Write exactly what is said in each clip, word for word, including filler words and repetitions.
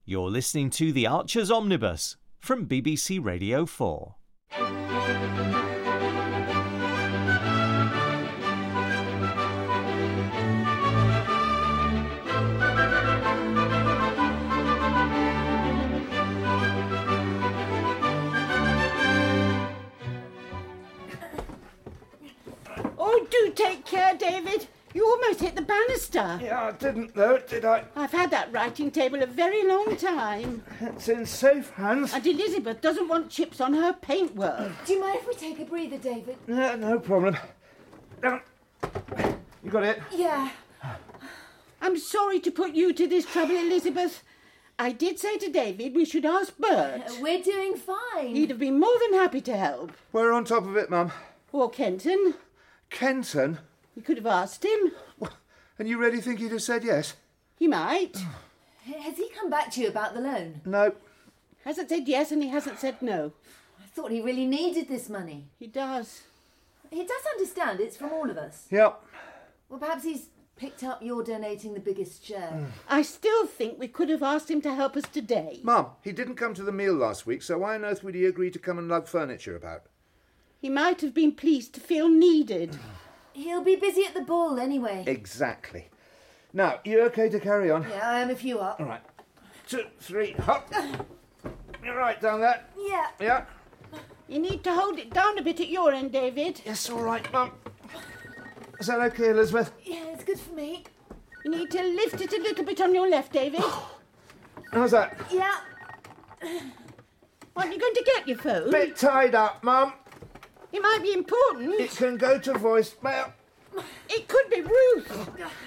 You're listening to The Archers Omnibus from B B C Radio four. Oh, do take care, David. You almost hit the banister. Yeah, I didn't though, did I? I've had that writing table a very long time. It's in safe hands. And Elizabeth doesn't want chips on her paintwork. Do you mind if we take a breather, David? No, no problem. Down. You got it? Yeah. I'm sorry to put you to this trouble, Elizabeth. I did say to David we should ask Bert. Uh, we're doing fine. He'd have been more than happy to help. We're on top of it, Mum. Or Kenton. Kenton? You could have asked him. And you really think he'd have said yes? He might. Has he come back to you about the loan? No. Hasn't said yes and he hasn't said no. I thought he really needed this money. He does. He does understand it's from all of us. Yep. Well, perhaps he's picked up you're donating the biggest share. I still think we could have asked him to help us today. Mum, he didn't come to the meal last week, so why on earth would he agree to come and lug furniture about? He might have been pleased to feel needed. He'll be busy at the ball anyway. Exactly. Now, you okay to carry on? Yeah, I am if you are. All right. Two, three, hop. You're right down there. Yeah. Yeah. You need to hold it down a bit at your end, David. Yes, all right, Mum. Is that okay, Elizabeth? Yeah, it's good for me. You need to lift it a little bit on your left, David. How's that? Yeah. Aren't you going to get your phone? Bit tied up, Mum. It might be important. It can go to voicemail. It could be Ruth.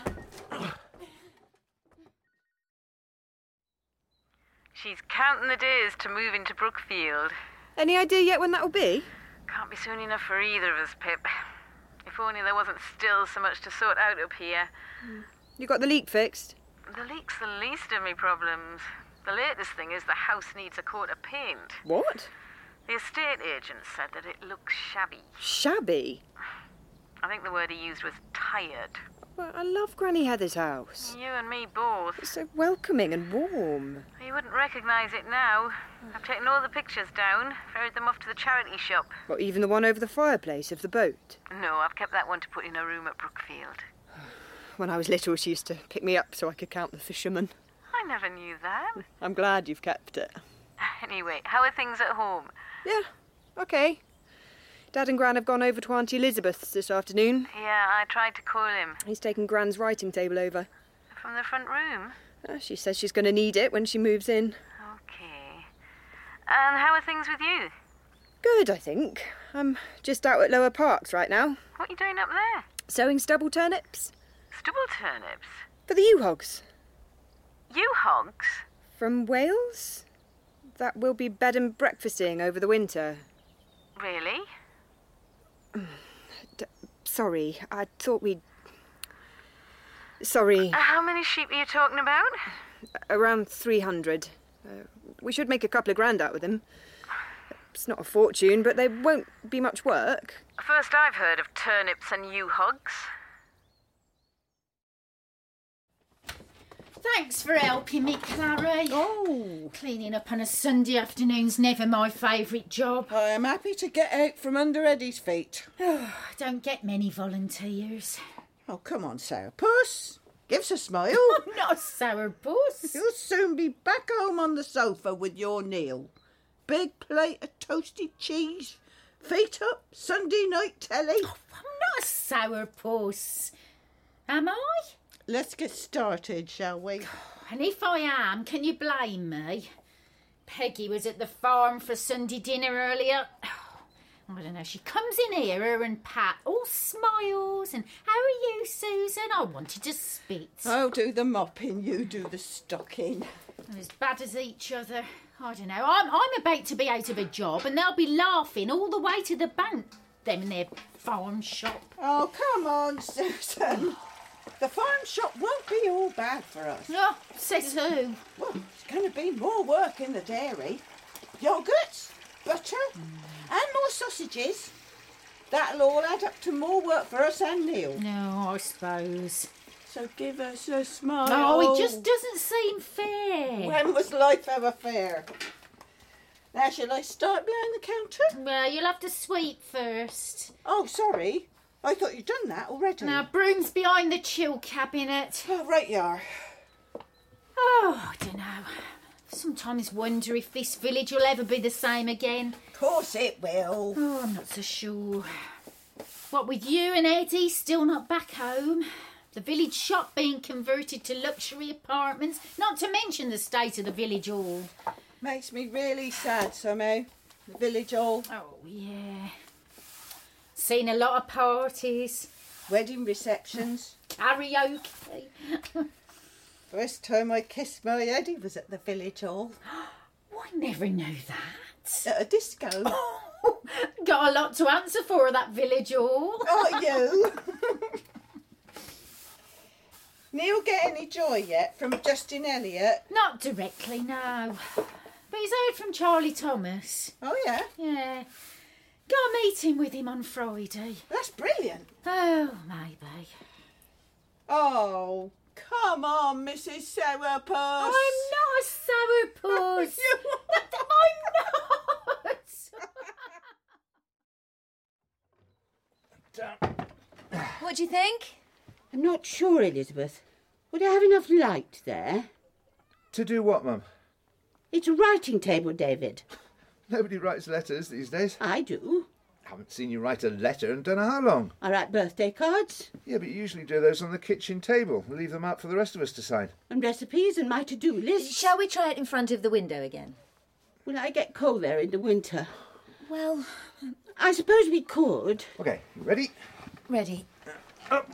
She's counting the days to move into Brookfield. Any idea yet when that'll be? Can't be soon enough for either of us, Pip. If only there wasn't still so much to sort out up here. You got the leak fixed? The leak's the least of me problems. The latest thing is the house needs a coat of paint. What? The estate agent said that it looks shabby. Shabby? I think the word he used was tired. Well, I love Granny Heather's house. You and me both. It's so welcoming and warm. You wouldn't recognise it now. I've taken all the pictures down, ferried them off to the charity shop. What, even the one over the fireplace of the boat? No, I've kept that one to put in a room at Brookfield. When I was little, she used to pick me up so I could count the fishermen. I never knew that. I'm glad you've kept it. Anyway, how are things at home? Yeah, okay. Dad and Gran have gone over to Auntie Elizabeth's this afternoon. Yeah, I tried to call him. He's taken Gran's writing table over. From the front room? Uh, she says she's going to need it when she moves in. Okay. And how are things with you? Good, I think. I'm just out at Lower Parks right now. What are you doing up there? Sowing stubble turnips. Stubble turnips? For the U-Hogs. U-Hogs? From Wales? That will be bed and breakfasting over the winter. Really? D- sorry, I thought we'd... Sorry. Uh, how many sheep are you talking about? Around three hundred. Uh, we should make a couple of grand out with them. It's not a fortune, but they won't be much work. First I've heard of turnips and U-Hogs. Thanks for helping me, Clary. Oh. Cleaning up on a Sunday afternoon's never my favourite job. I am happy to get out from under Eddie's feet. Oh, I don't get many volunteers. Oh, come on, Sourpuss. Give us a smile. I'm not a sourpuss. You'll soon be back home on the sofa with your Neil. Big plate of toasted cheese, feet up, Sunday night telly. Oh, I'm not a sourpuss. Am I? Let's get started, shall we? And if I am, can you blame me? Peggy was at the farm for Sunday dinner earlier. I don't know, she comes in here, her and Pat, all smiles, and how are you, Susan? I wanted to spit. I'll do the mopping, you do the stocking. They're as bad as each other. I don't know, I'm, I'm about to be out of a job, and they'll be laughing all the way to the bank, them in their farm shop. Oh, come on, Susan. The farm shop won't be all bad for us. Oh, says who? Well, it's going to be more work in the dairy. Yoghurts, butter, mm. and more sausages. That'll all add up to more work for us and Neil. No, I suppose. So give us a smile. Oh, it just doesn't seem fair. When was life ever fair? Now, shall I start behind the counter? Well, you'll have to sweep first. Oh, sorry. I thought you'd done that already. Now, broom's behind the chill cabinet. Oh, right you are. Oh, I don't know. Sometimes wonder if this village will ever be the same again. Of course it will. Oh, I'm not so sure. What with you and Eddie still not back home, the village shop being converted to luxury apartments, not to mention the state of the village hall. Makes me really sad, somehow. The village hall. Oh, yeah. Seen a lot of parties. Wedding receptions. Karaoke. First time I kissed my Eddie was at the village hall. Oh, I never knew that. At a disco. Oh, got a lot to answer for at that village hall. Oh, you. Neil get any joy yet from Justin Elliott? Not directly, no. But he's heard from Charlie Thomas. Oh, yeah? Yeah. Got a meeting with him on Friday. That's brilliant. Oh, maybe. Oh, come on, Missus Sourpuss. I'm not a sourpuss. You I'm not. What do you think? I'm not sure, Elizabeth. Would I have enough light there? To do what, Mum? It's a writing table, David. Nobody writes letters these days. I do. Haven't seen you write a letter in don't know how long. I write birthday cards Yeah, but you usually do those on the kitchen table. Leave them out for the rest of us to sign. and recipes and my to-do list. Shall we try it in front of the window again? Will I get cold there in the winter? Well, I suppose we could. Okay, you ready? ready. Oh,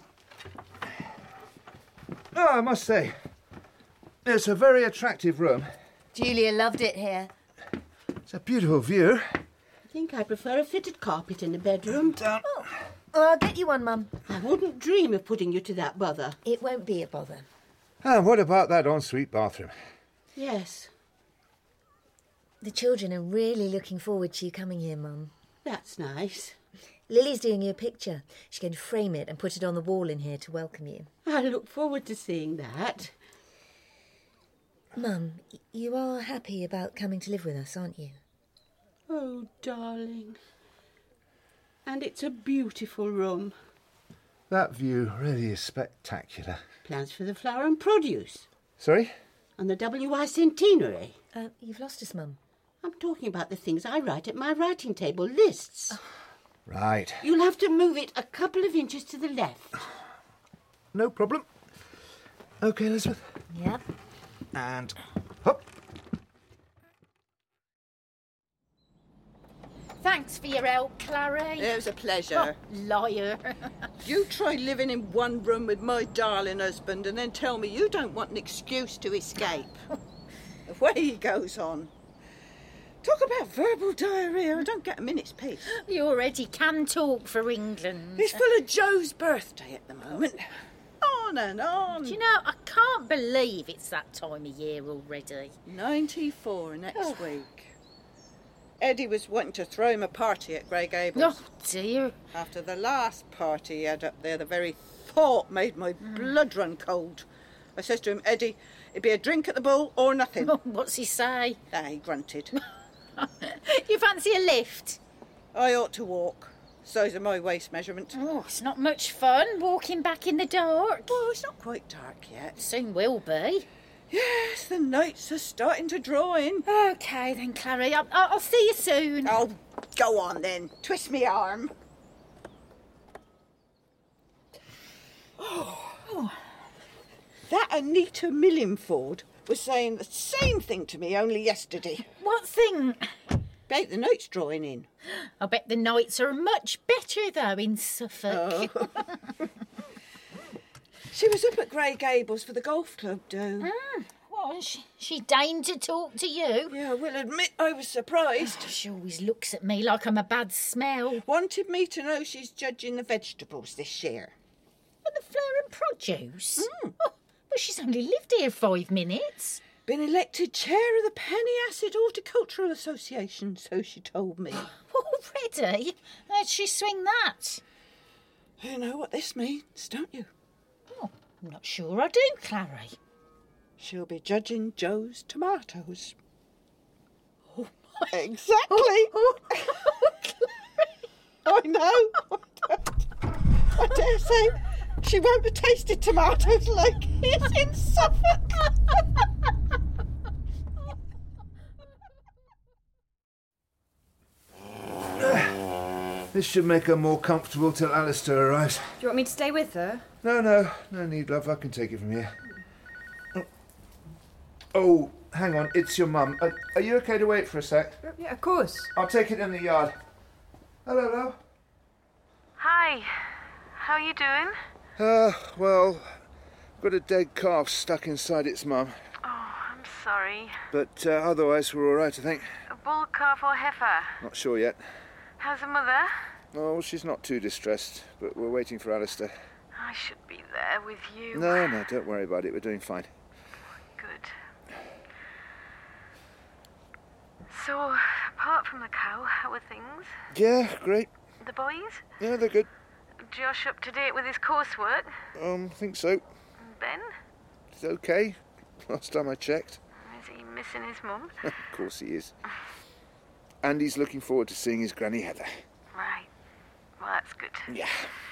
I must say, it's a very attractive room. Julia loved it here. It's a beautiful view. I think I prefer a fitted carpet in the bedroom. Down. Oh, I'll get you one, Mum. I wouldn't dream of putting you to that bother. It won't be a bother. And what about that ensuite bathroom? Yes, The children are really looking forward to you coming here, Mum. that's nice. Lily's doing you a picture. She's going to frame it and put it on the wall in here to welcome you. I look forward to seeing that. Mum, you are happy about coming to live with us, aren't you? Oh, darling. And it's a beautiful room. That view really is spectacular. Plans for the flower and produce. Sorry? And the W I centenary. Uh, you've lost us, Mum. I'm talking about the things I write at my writing table lists. Right. You'll have to move it a couple of inches to the left. No problem. Okay, Elizabeth. Yep. And hop. Thanks for your help, Clary. It was a pleasure. Oh, liar. You try living in one room with my darling husband and then tell me you don't want an excuse to escape. The way he goes on. Talk about verbal diarrhea. I don't get a minute's peace. You already can talk for England. It's full of Joe's birthday at the moment. On and on. Do you know, I can't believe it's that time of year already. ninety-four next week. Eddie was wanting to throw him a party at Grey Gables. Oh, dear. After the last party he had up there, the very thought made my mm. blood run cold. I says to him, Eddie, it'd be a drink at the Bull or nothing. Oh, what's he say? Ah, he grunted. You fancy a lift? I ought to walk. Size of my waist measurement. Oh, it's not much fun walking back in the dark. Well, it's not quite dark yet. Soon will be. Yes, the nights are starting to draw in. OK then, Clary. I'll, I'll see you soon. Oh, go on then. Twist me arm. Oh. Oh. That Anita Millingford was saying the same thing to me only yesterday. What thing? About the nights drawing in. I bet the nights are much better, though, in Suffolk. Oh. She was up at Grey Gables for the golf club, do. Mm. Well, she, she deigned to talk to you. Yeah, I will admit I was surprised. She always looks at me like I'm a bad smell. Wanted me to know she's judging the vegetables this year. And the flower and produce? Mm. Oh, but she's only lived here five minutes. Been elected chair of the Penny Acid Horticultural Association, so she told me. Already? How'd she swing that? You know what this means, don't you? Oh, I'm not sure I do, Clary. She'll be judging Joe's tomatoes. Oh, exactly. I know. I dare say she won't have tasted tomatoes like his in Suffolk. This should make her more comfortable till Alistair arrives. Do you want me to stay with her? No, no, no need, love. I can take it from here. Oh, oh hang on. It's your mum. Uh, are you okay to wait for a sec? Yeah, of course. I'll take it in the yard. Hello, love. Hi. How are you doing? Uh, well, got a dead calf stuck inside its mum. Oh, I'm sorry. But uh, otherwise, we're all right, I think. A bull calf or heifer? Not sure yet. How's the mother? Oh, she's not too distressed, but we're waiting for Alistair. I should be there with you. No, no, don't worry about it. We're doing fine. Good. So, apart from the cow, how are things? Yeah, great. The boys? Yeah, they're good. Josh up to date with his coursework? Um, think so. And Ben? It's okay. Last time I checked. Is he missing his mum? Of course he is. And he's looking forward to seeing his Granny Heather. Right. Well, that's good. Yeah.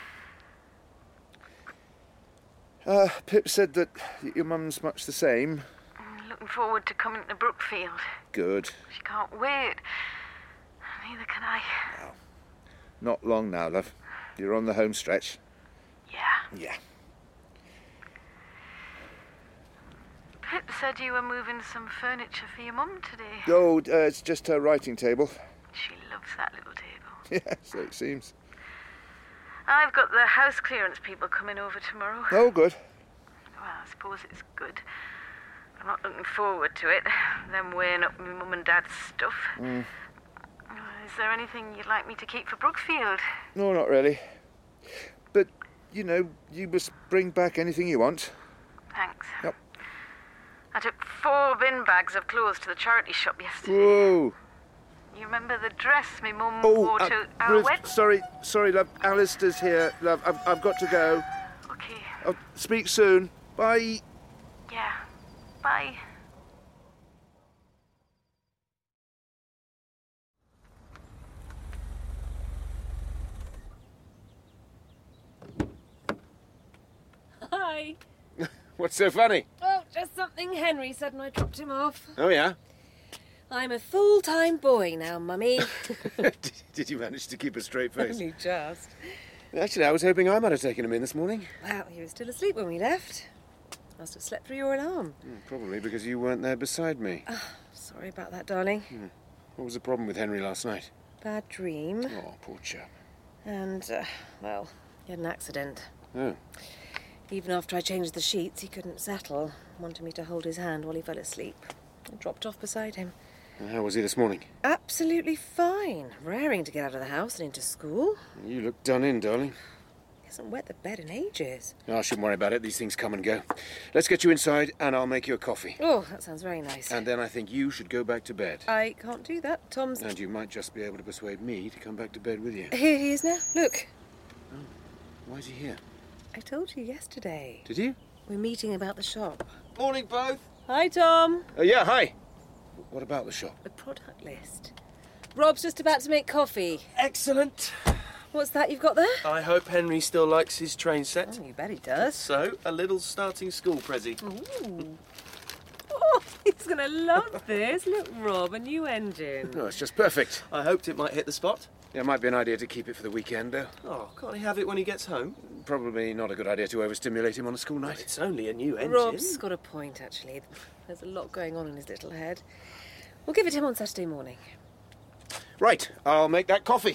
Uh, Pip said that your mum's much the same. I'm looking forward to coming to Brookfield. Good. She can't wait. Neither can I. Well, not long now, love. You're on the home stretch. Yeah. Yeah. Pip said you were moving some furniture for your mum today. Oh, uh, it's just her writing table. She loves that little table. Yeah, so it seems. I've got the house clearance people coming over tomorrow. Oh, good. Well, I suppose it's good. I'm not looking forward to it. Them weighing up my mum and dad's stuff. Mm. Is there anything you'd like me to keep for Brookfield? No, not really. But, you know, you must bring back anything you want. Thanks. Yep. I took four bin bags of clothes to the charity shop yesterday. Whoa. You remember the dress my mum Oh, wore uh, to our Ruth, wedding? sorry, sorry, love. Alistair's here, love. I've, I've got to go. Okay. I'll speak soon. Bye. Yeah. Bye. Hi. What's so funny? Oh, just something Henry said when I dropped him off. Oh, yeah? I'm a full-time boy now, Mummy. did, did you manage to keep a straight face? Only just. Actually, I was hoping I might have taken him in this morning. Well, he was still asleep when we left. Must have slept through your alarm. Mm, probably because you weren't there beside me. Oh, sorry about that, darling. Mm. What was the problem with Henry last night? Bad dream. Oh, poor chap. And, uh, well, he had an accident. Oh. Even after I changed the sheets, he couldn't settle. Wanted me to hold his hand while he fell asleep. I dropped off beside him. And how was he this morning? Absolutely fine. Raring to get out of the house and into school. You look done in, darling. He hasn't wet the bed in ages. Oh, I shouldn't worry about it. These things come and go. Let's get you inside and I'll make you a coffee. Oh, that sounds very nice. And then I think you should go back to bed. I can't do that. Tom's... And you might just be able to persuade me to come back to bed with you. Here he is now. Look. Oh, why is he here? I told you yesterday. Did you? We're meeting about the shop. Morning, both. Hi, Tom. Uh, yeah, hi. What about the shop? The product list. Rob's just about to make coffee. Excellent. What's that you've got there? I hope Henry still likes his train set. Oh, you bet he does. So, a little starting school prezi. Ooh. Oh, he's going to love this. Look, Rob, a new engine. No, it's just perfect. I hoped it might hit the spot. Yeah, it might be an idea to keep it for the weekend, though. Oh, can't he have it when he gets home? Probably not a good idea to overstimulate him on a school night. Well, it's only a new engine. Rob's got a point, actually. There's a lot going on in his little head. We'll give it to him on Saturday morning. Right, I'll make that coffee.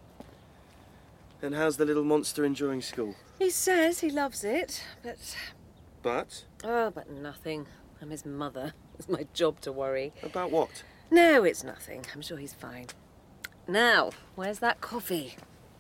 And how's the little monster enjoying school? He says he loves it, but... But? Oh, but nothing. I'm his mother. It's my job to worry. About what? No, it's nothing. I'm sure he's fine. Now, where's that coffee?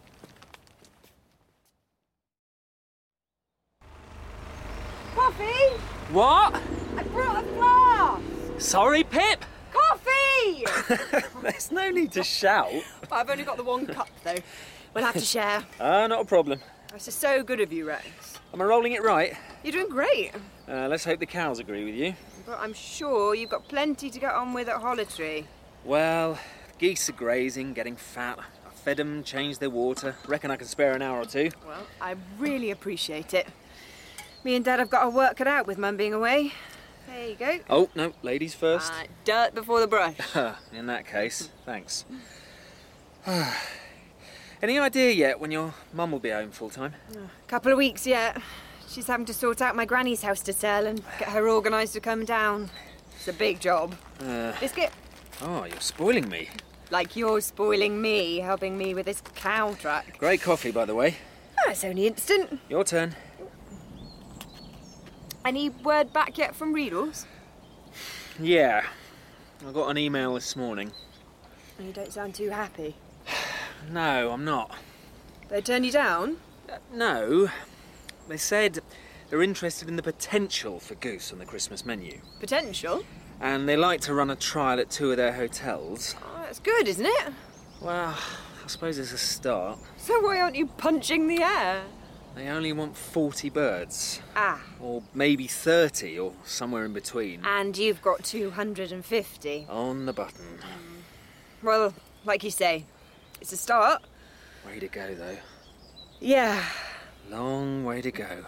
Coffee? What? I brought a flask. Sorry, Pip. Coffee! There's no need to shout. I've only got the one cup, though. We'll have to share. Ah, not a problem. This is so good of you, Rex. Am I rolling it right? You're doing great. Uh, let's hope the cows agree with you. But I'm sure you've got plenty to get on with at Hollitree. Well, geese are grazing, getting fat. I fed them, changed their water. Reckon I can spare an hour or two. Well, I really appreciate it. Me and Dad have got our work cut out with Mum being away. There you go. Oh, no, ladies first. Uh, dirt before the brush. In that case, thanks. Any idea yet when your mum will be home full time? A couple of weeks yet. She's having to sort out my granny's house to sell and get her organised to come down. It's a big job. Uh, Biscuit? Oh, you're spoiling me. Like you're spoiling me, helping me with this cow track. Great coffee, by the way. Oh, it's only instant. Your turn. Any word back yet from Riedels? Yeah. I got an email this morning. You don't sound too happy. No, I'm not. They turned you down? Uh, no. They said they're interested in the potential for goose on the Christmas menu. Potential? And they like to run a trial at two of their hotels. Oh, that's good, isn't it? Well, I suppose it's a start. So why aren't you punching the air? They only want forty birds. Ah. Or maybe thirty, or somewhere in between. And you've got two hundred fifty. On the button. Well, like you say, it's a start. Way to go, though. Yeah. Long way to go.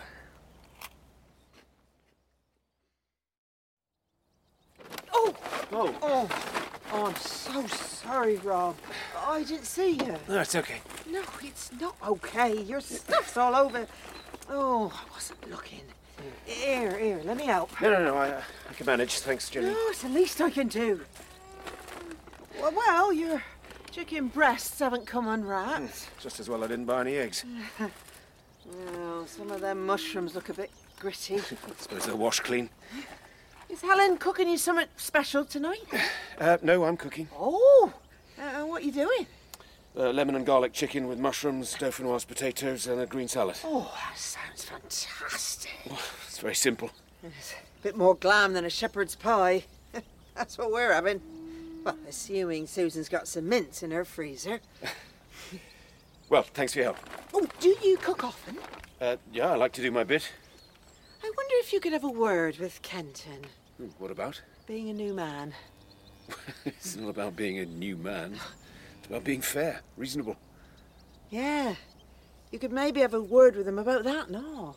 Oh! Oh! Oh! Oh, I'm so sorry, Rob. I didn't see you. No, it's okay. No, it's not okay. Your stuff's all over. Oh, I wasn't looking. Here, here, let me help. No, no, no, I, uh, I can manage. Thanks, Jenny. No, it's the least I can do. Well, well, your chicken breasts haven't come unwrapped. Just as well I didn't buy any eggs. Well, some of them mushrooms look a bit gritty. I suppose they'll wash clean. Is Helen cooking you something special tonight? Uh, no, I'm cooking. Oh! Uh, what are you doing? Uh, lemon and garlic chicken with mushrooms, dauphinoise potatoes and a green salad. Oh, that sounds fantastic. Oh, it's very simple. It's a bit more glam than a shepherd's pie. That's what we're having. Well, assuming Susan's got some mince in her freezer. Well, thanks for your help. Oh, do you cook often? Uh, yeah, I like to do my bit. I wonder if you could have a word with Kenton. Hmm, what about? Being a new man. It's not about being a new man. It's about being fair, reasonable. Yeah. You could maybe have a word with him about that, no?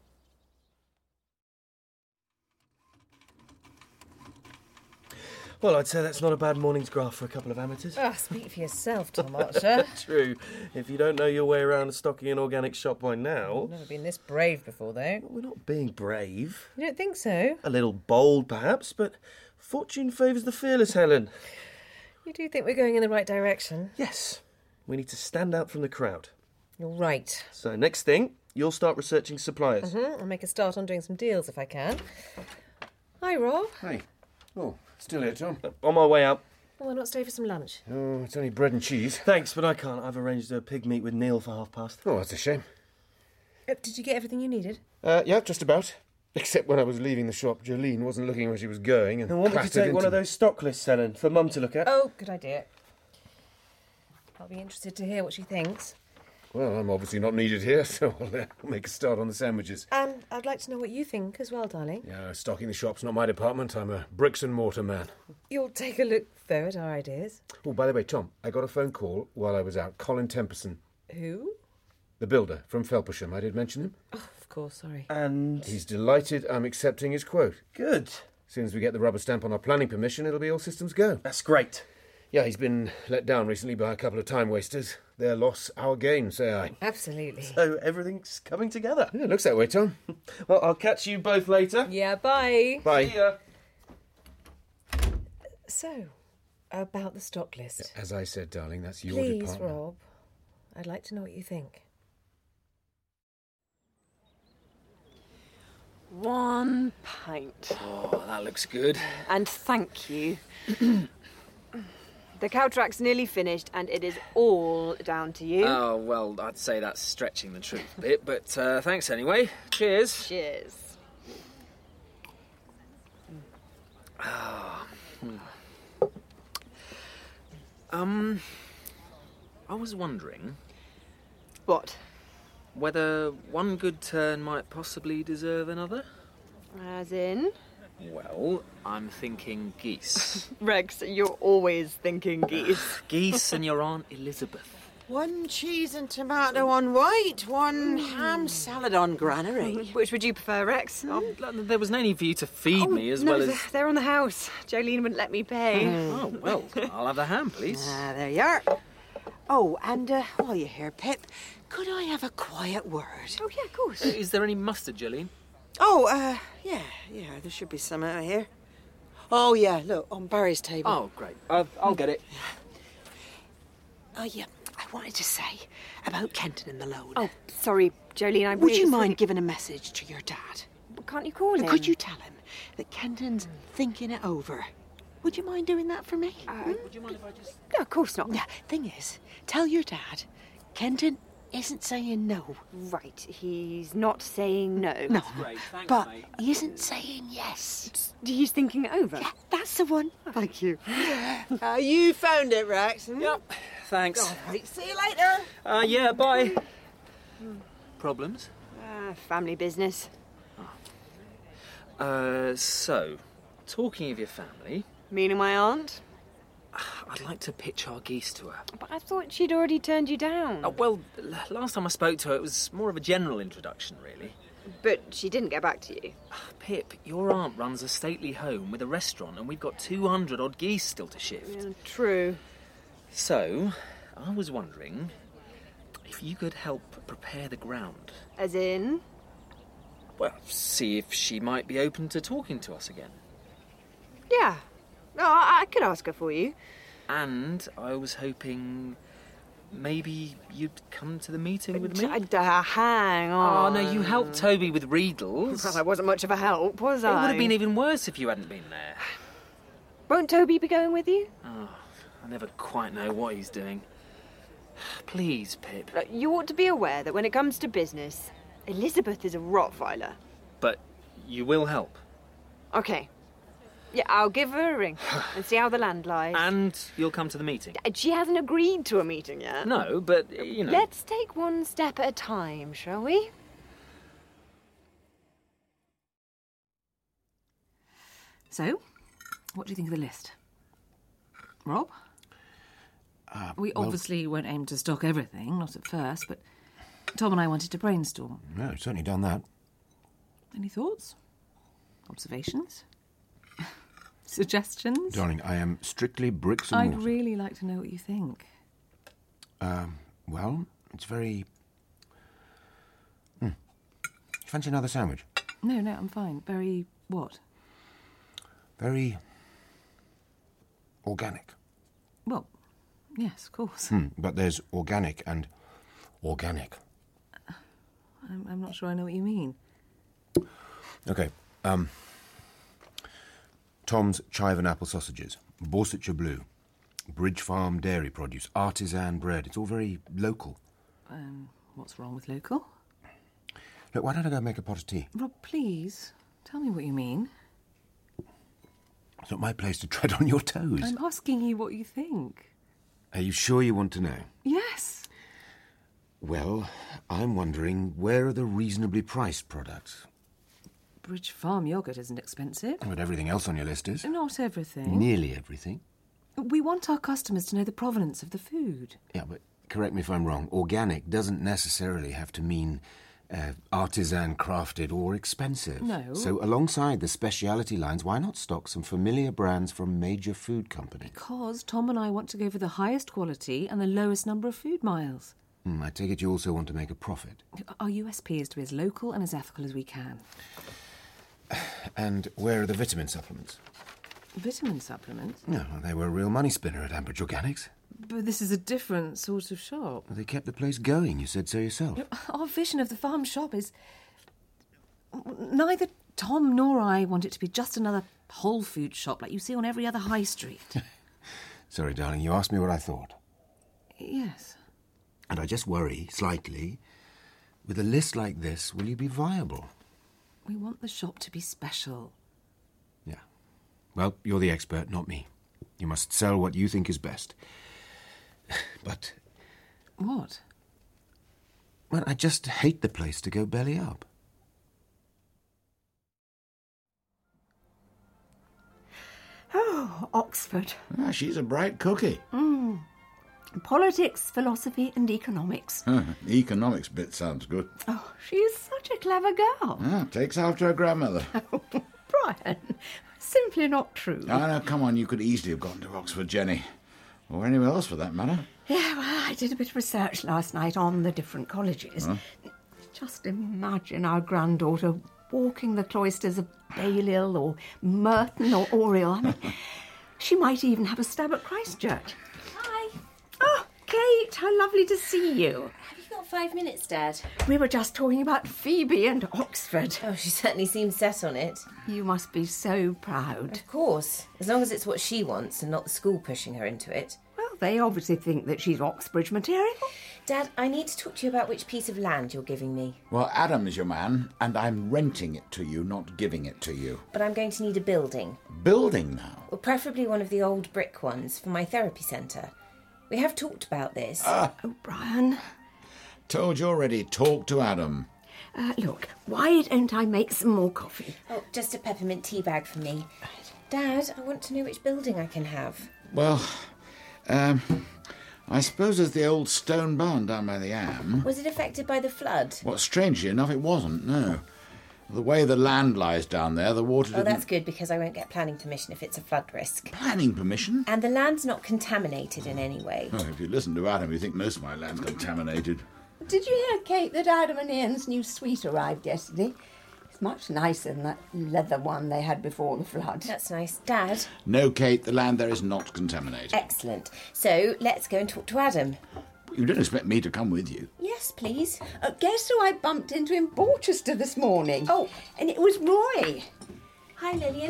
Well, I'd say that's not a bad morning's graft for a couple of amateurs. Ah, speak for yourself, Tom Archer. True. If you don't know your way around stocking an organic shop by now... I've never been this brave before, though. Well, we're not being brave. You don't think so? A little bold, perhaps, but fortune favours the fearless, Helen. You do think we're going in the right direction? Yes. We need to stand out from the crowd. You're right. So, next thing, you'll start researching suppliers. Mm-hmm. I'll make a start on doing some deals if I can. Hi, Rob. Hi. Oh, still here, Tom? Uh, on my way out. Why not stay for some lunch? Oh, it's only bread and cheese. Thanks, but I can't. I've arranged a pig meet with Neil for half past. Oh, that's a shame. Uh, did you get everything you needed? Uh, yeah, just about. Except when I was leaving the shop, Jolene wasn't looking where she was going and I want me to take into... one of those stock lists, Helen, for Mum to look at. Oh, good idea. I'll be interested to hear what she thinks. Well, I'm obviously not needed here, so I'll uh, make a start on the sandwiches. And I'd like to know what you think as well, darling. Yeah, stocking the shop's not my department. I'm a bricks and mortar man. You'll take a look, though, at our ideas. Oh, by the way, Tom, I got a phone call while I was out. Colin Temperson. Who? The builder from Felpersham. I did mention him. Oh, of course, sorry. And... He's delighted I'm accepting his quote. Good. As soon as we get the rubber stamp on our planning permission, it'll be all systems go. That's great. Yeah, he's been let down recently by a couple of time wasters. Their loss, our gain, say I. Absolutely. So everything's coming together. Yeah, it looks that way, Tom. Well, I'll catch you both later. Yeah, bye. Bye. See ya. So, about the stock list. As I said, darling, that's your Please, department. Rob. I'd like to know what you think. One pint. Oh, that looks good. And thank you. The cow track's nearly finished, and it is all down to you. Oh, well, I'd say that's stretching the truth a bit, but uh, thanks anyway. Cheers. Cheers. Oh. Um, I was wondering... What? whether one good turn might possibly deserve another. As in? Well, I'm thinking geese. Rex, you're always thinking geese. Geese and your Aunt Elizabeth. One cheese and tomato on white, one ham salad on granary. Which would you prefer, Rex? Oh, there was no need for you to feed oh, me as no, well as... they're on the house. Jolene wouldn't let me pay. Oh, well, I'll have the ham, please. Ah, there you are. Oh, and uh, while you're here, Pip, could I have a quiet word? Oh, yeah, of course. Is there any mustard, Jolene? Oh, uh, yeah, yeah, there should be some out here. Oh, yeah, look, on Barry's table. Oh, great. Uh, I'll get it. Oh, yeah, I wanted to say about Kenton and the loan. Oh, sorry, Jolene, I Would really... you mind giving a message to your dad? Can't you call him? Could you tell him that Kenton's thinking it over? Would you mind doing that for me? Uh, hmm? Would you mind if I just... No, of course not. Yeah, thing is, tell your dad, Kenton isn't saying no. Right, he's not saying no. No, great. Thanks, but mate. he isn't saying yes. He's thinking it over? Yeah, that's the one. Thank you. Uh, you found it, Rex. Hmm? Yep, thanks. All right, see you later. Uh, yeah, bye. Problems? Uh, family business. Uh, so, talking of your family... Meaning my aunt? I'd like to pitch our geese to her. But I thought she'd already turned you down. Uh, well, l- last time I spoke to her, it was more of a general introduction, really. But she didn't get back to you. Pip, your aunt runs a stately home with a restaurant, and we've got two hundred odd geese still to shift. Yeah, true. So, I was wondering if you could help prepare the ground. As in? Well, see if she might be open to talking to us again. Yeah. No, I, I could ask her for you. And I was hoping maybe you'd come to the meeting with me. Uh, hang on. Oh, no, you helped Toby with Riedels. Well, I wasn't much of a help, was It I? would have been even worse if you hadn't been there. Won't Toby be going with you? Oh, I never quite know what he's doing. Please, Pip. Uh, you ought to be aware that when it comes to business, Elizabeth is a Rottweiler. But you will help. Okay. Yeah, I'll give her a ring and see how the land lies. And you'll come to the meeting. She hasn't agreed to a meeting yet. No, but, you know... Let's take one step at a time, shall we? So, what do you think of the list? Rob? Uh, we well, obviously won't aim to stock everything, not at first, but Tom and I wanted to brainstorm. No, certainly done that. Any thoughts? Observations? Suggestions? Darling, I am strictly bricks and I'd mortar. really like to know what you think. Um, well, it's very... Hmm. Fancy another sandwich? No, no, I'm fine. Very what? Very... organic. Well, yes, of course. Hmm. But there's organic and organic. I'm, I'm not sure I know what you mean. OK, um... Tom's chive and apple sausages, Borsetshire Blue, Bridge Farm dairy produce, artisan bread. It's all very local. Um, what's wrong with local? Look, why don't I go make a pot of tea? Rob, please, tell me what you mean. It's not my place to tread on your toes. I'm asking you what you think. Are you sure you want to know? Yes. Well, I'm wondering, where are the reasonably priced products? Bridge Farm yoghurt isn't expensive. But everything else on your list is. Not everything. Nearly everything. We want our customers to know the provenance of the food. Yeah, but correct me if I'm wrong. Organic doesn't necessarily have to mean uh, artisan, crafted or expensive. No. So alongside the speciality lines, why not stock some familiar brands from major food companies? Because Tom and I want to go for the highest quality and the lowest number of food miles. Mm, I take it you also want to make a profit. Our U S P is to be as local and as ethical as we can. And where are the vitamin supplements? Vitamin supplements? No, well, they were a real money spinner at Ambridge Organics. But this is a different sort of shop. Well, they kept the place going, you said so yourself. Our vision of the farm shop is... Neither Tom nor I want it to be just another whole food shop like you see on every other high street. Sorry, darling, you asked me what I thought. Yes. And I just worry, slightly, with a list like this, will you be viable? We want the shop to be special. Yeah. Well, you're the expert, not me. You must sell what you think is best. But... What? Well, I just hate the place to go belly up. Oh, Oxford. Ah, she's a bright cookie. Mm. Politics, philosophy and economics. Huh, the economics bit sounds good. Oh, she's such a clever girl. Ah, takes after her grandmother. Brian, simply not true. Ah, no, come on, you could easily have gone to Oxford, Jenny. Or anywhere else, for that matter. Yeah, well, I did a bit of research last night on the different colleges. Huh? Just imagine our granddaughter walking the cloisters of Balliol or Merton or Oriel. I mean, she might even have a stab at Christchurch. Hi. Oh, Kate, how lovely to see you. Have you got five minutes, Dad? We were just talking about Phoebe and Oxford. Oh, she certainly seems set on it. You must be so proud. Of course, as long as it's what she wants and not the school pushing her into it. Well, they obviously think that she's Oxbridge material. Dad, I need to talk to you about which piece of land you're giving me. Well, Adam is your man, and I'm renting it to you, not giving it to you. But I'm going to need a building. Building now? Well, preferably one of the old brick ones for my therapy centre. We have talked about this. Ah. Oh, Brian. Told you already, talk to Adam. Uh, look, why don't I make some more coffee? Oh, just a peppermint tea bag for me. Dad, I want to know which building I can have. Well, um... I suppose there's the old stone barn down by the Am. Was it affected by the flood? Well, strangely enough, it wasn't, no. The way the land lies down there, the water Oh, didn't... that's good, because I won't get planning permission if it's a flood risk. Planning permission? And the land's not contaminated in any way. Oh, if you listen to Adam, you think most of my land's contaminated. Did you hear, Kate, that Adam and Ian's new suite arrived yesterday? It's much nicer than that leather one they had before the flood. That's nice. Dad? No, Kate, the land there is not contaminated. Excellent. So, let's go and talk to Adam. You don't expect me to come with you? Yes, please. Uh, guess who I bumped into in Borchester this morning? Oh. And it was Roy. Hi, Lillian.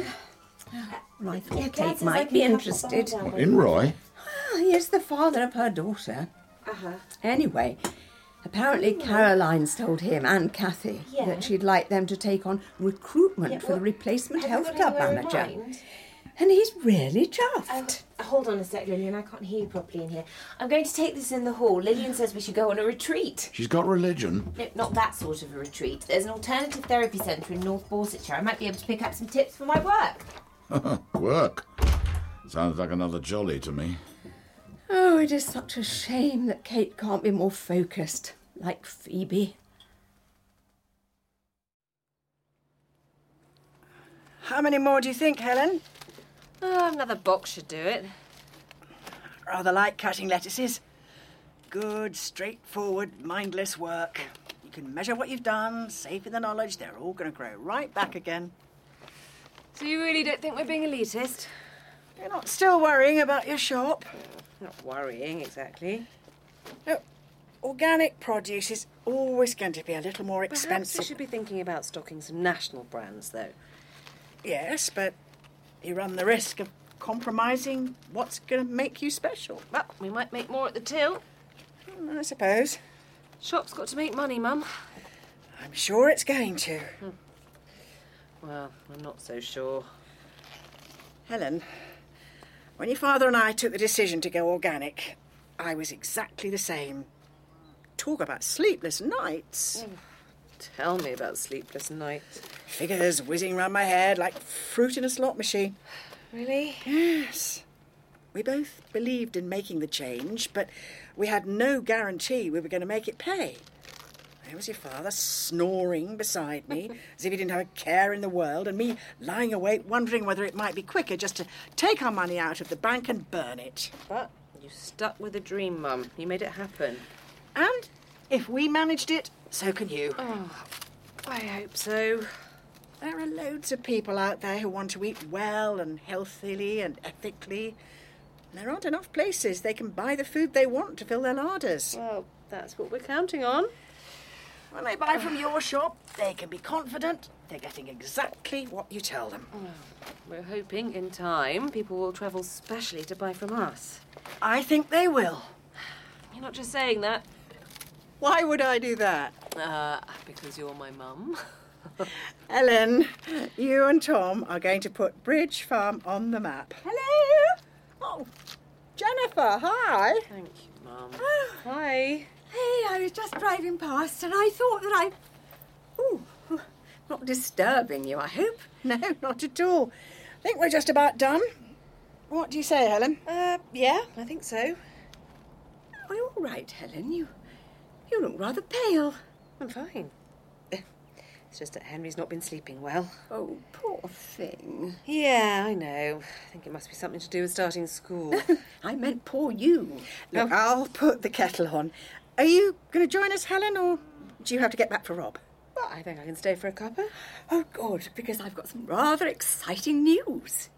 Well, I thought Yeah, Dad Kate says I might can be have the interested. bar down. What, in Roy? Ah, he is the father of her daughter. Uh-huh. Anyway, apparently Caroline's told him and Kathy Yeah. that she'd like them to take on recruitment Yeah, for well, the replacement have you health got club anywhere in manager. mind? And he's really chuffed. Um, hold on a sec, Lillian. I can't hear you properly in here. I'm going to take this in the hall. Lillian says we should go on a retreat. She's got religion. No, not that sort of a retreat. There's an alternative therapy centre in North Borsetshire. I might be able to pick up some tips for my work. Work? Sounds like another jolly to me. Oh, it is such a shame that Kate can't be more focused, like Phoebe. How many more do you think, Helen? Oh, another box should do it. Rather like cutting lettuces. Good, straightforward, mindless work. You can measure what you've done, safe in the knowledge they're all going to grow right back again. So you really don't think we're being elitist? You're not still worrying about your shop? Not worrying, exactly. No, organic produce is always going to be a little more Perhaps expensive. we should be thinking about stocking some national brands, though. Yes, but you run the risk of compromising what's going to make you special. Well, we might make more at the till. I suppose. Shop's got to make money, Mum. I'm sure it's going to. Hmm. Well, I'm not so sure. Helen, when your father and I took the decision to go organic, I was exactly the same. Talk about sleepless nights. Oh, tell me about sleepless nights. Figures whizzing round my head like fruit in a slot machine. Really? Yes. We both believed in making the change, but we had no guarantee we were going to make it pay. There was your father snoring beside me, as if he didn't have a care in the world, and me lying awake wondering whether it might be quicker just to take our money out of the bank and burn it. But you stuck with the dream, Mum. You made it happen. And if we managed it, so can you. Oh, I hope so. There are loads of people out there who want to eat well and healthily and ethically. There aren't enough places they can buy the food they want to fill their larders. Well, that's what we're counting on. When they buy from your shop, they can be confident they're getting exactly what you tell them. Oh, we're hoping in time people will travel specially to buy from us. I think they will. You're not just saying that. Why would I do that? Uh, because you're my mum. Ellen, you and Tom are going to put Bridge Farm on the map. Hello? Oh, Jennifer, hi. Thank you, Mum. Hi. Hey, I was just driving past and I thought that I... Ooh, not disturbing you, I hope? No, not at all. I think we're just about done. What do you say, Helen? Uh, yeah, I think so. Are you all right, Helen? You, you look rather pale. I'm fine. It's just that Henry's not been sleeping well. Oh, poor thing. Yeah, I know. I think it must be something to do with starting school. I meant poor you. Look, I'll put the kettle on. Are you going to join us, Helen, or do you have to get back for Rob? Well, I think I can stay for a cuppa. Oh, good, because I've got some rather exciting news.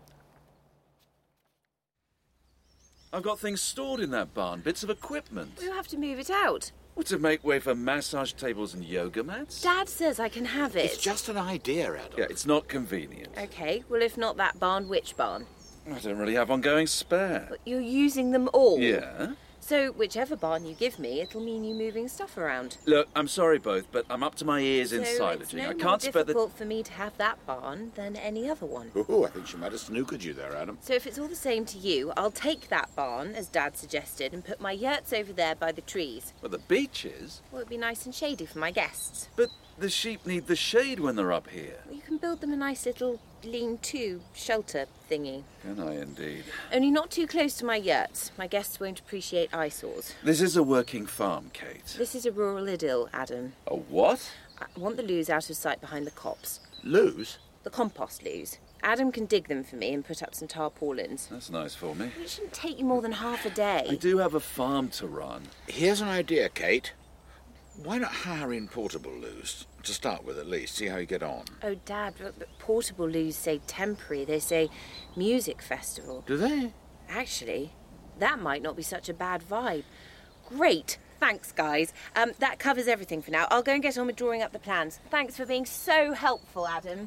I've got things stored in that barn, bits of equipment. We'll have to move it out. Well, to make way for massage tables and yoga mats? Dad says I can have it. It's just an idea, Adam. Yeah, it's not convenient. OK, well, if not that barn, which barn? I don't really have one going spare. But you're using them all? Yeah? So whichever barn you give me, it'll mean you moving stuff around. Look, I'm sorry both, but I'm up to my ears in so silaging. It's no I more can't spare the... difficult for me to have that barn than any other one. Oh, I think she might have snookered you there, Adam. So if it's all the same to you, I'll take that barn, as Dad suggested, and put my yurts over there by the trees. Well, the beaches? Well, it'd be nice and shady for my guests. But the sheep need the shade when they're up here. Well, you can build them a nice little lean-to shelter thingy. Can I indeed? Only not too close to my yurts. My guests won't appreciate eyesores. This is a working farm, Kate. This is a rural idyll, Adam. A what? I want the loos out of sight behind the copse. Loos? The compost loos. Adam can dig them for me and put up some tarpaulins. That's nice for me. It shouldn't take you more than half a day. I do have a farm to run. Here's an idea, Kate. Why not hire in portable loos? To start with, at least. See how you get on. Oh, Dad, but, but portable loos say temporary. They say music festival. Do they? Actually, that might not be such a bad vibe. Great. Thanks, guys. Um, that covers everything for now. I'll go and get on with drawing up the plans. Thanks for being so helpful, Adam.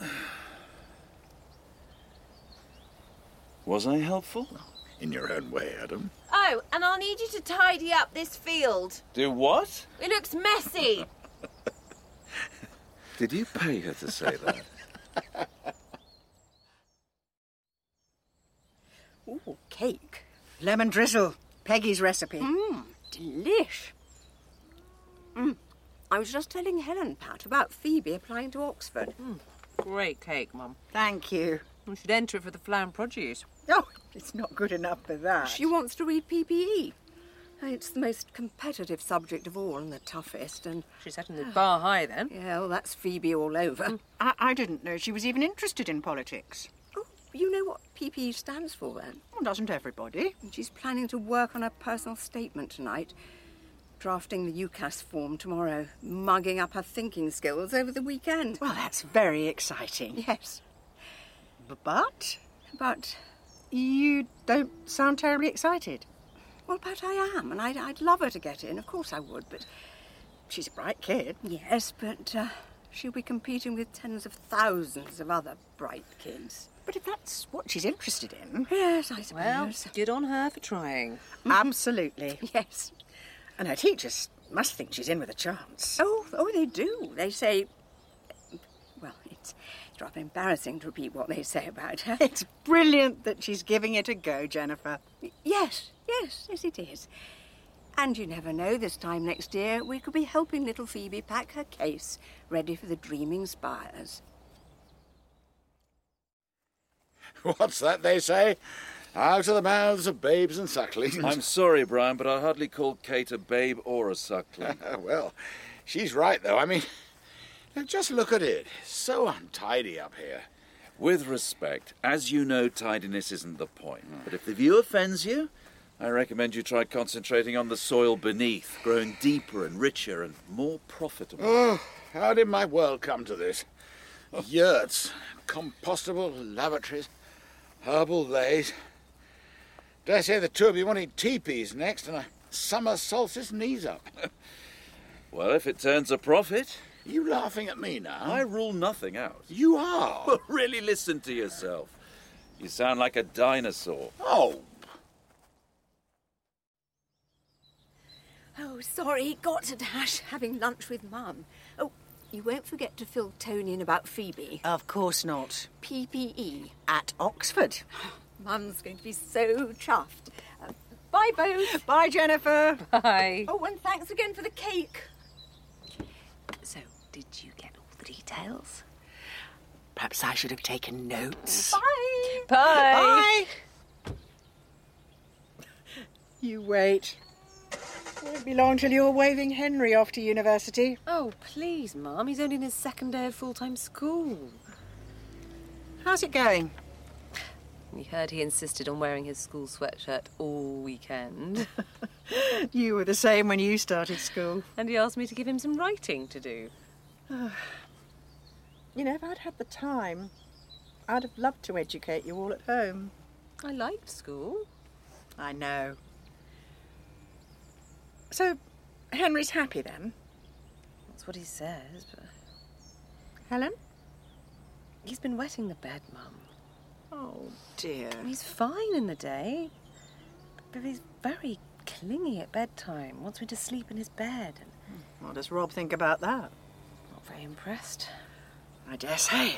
Was I helpful? In your own way, Adam. Oh, and I'll need you to tidy up this field. Do what? It looks messy. Did you pay her to say that? Ooh, cake. Lemon drizzle. Peggy's recipe. Mmm, delish. Mm. I was just telling Helen, Pat, about Phoebe applying to Oxford. Mm. Great cake, Mum. Thank you. We should enter it for the Flower and Produce. Oh, it's not good enough for that. She wants to read P P E. It's the most competitive subject of all and the toughest, and... She's setting the bar high, then. Yeah, well, that's Phoebe all over. Mm. I, I didn't know she was even interested in politics. Oh, you know what P P E stands for, then? Well, doesn't everybody? And she's planning to work on her personal statement tonight, drafting the UCAS form tomorrow, mugging up her thinking skills over the weekend. Well, that's very exciting. Yes. But? But... You don't sound terribly excited. Well, Pat, I am, and I'd, I'd love her to get in. Of course I would, but... She's a bright kid. Yes, but uh, she'll be competing with tens of thousands of other bright kids. But if that's what she's interested in... Yes, I suppose. Well, good on her for trying. Absolutely. Yes. And her teachers must think she's in with a chance. Oh, oh, they do. They say... Well, it's, it's rather embarrassing to repeat what they say about her. It's brilliant that she's giving it a go, Jennifer. Yes, yes, yes it is. And you never know, this time next year we could be helping little Phoebe pack her case, ready for the Dreaming Spires. What's that they say? Out of the mouths of babes and sucklings. I'm sorry, Brian, but I hardly call Kate a babe or a suckling. Well, she's right, though. I mean, just look at it. So untidy up here. With respect, as you know, tidiness isn't the point. But if the view offends you, I recommend you try concentrating on the soil beneath, growing deeper and richer and more profitable. Oh, how did my world come to this? Yurts, compostable lavatories, herbal lays. Dare say the two of you wanted teepees next and a summer solstice knees up. Well, if it turns a profit... Are you laughing at me now? I rule nothing out. You are? Well, really listen to yourself. You sound like a dinosaur. Oh. Oh, sorry, got to dash, having lunch with Mum. Oh, you won't forget to fill Tony in about Phoebe. Of course not. P P E. At Oxford. Mum's going to be so chuffed. Uh, bye, Bye, both. Bye, Jennifer. Bye. Oh, and thanks again for the cake. So, did you get all the details? Perhaps I should have taken notes. Bye. Bye. Bye. You wait. Won't be long till you're waving Henry off to university. Oh, please, Mum. He's only in his second day of full-time school. How's it going? We heard he insisted on wearing his school sweatshirt all weekend. You were the same when you started school. And he asked me to give him some writing to do. You know, if I'd had the time, I'd have loved to educate you all at home. I liked school. I know. So, Henry's happy then? That's what he says, but... Helen? He's been wetting the bed, Mum. Oh, dear. He's fine in the day, but he's very clingy at bedtime. Wants me to sleep in his bed. And what does Rob think about that? Not very impressed. I dare say.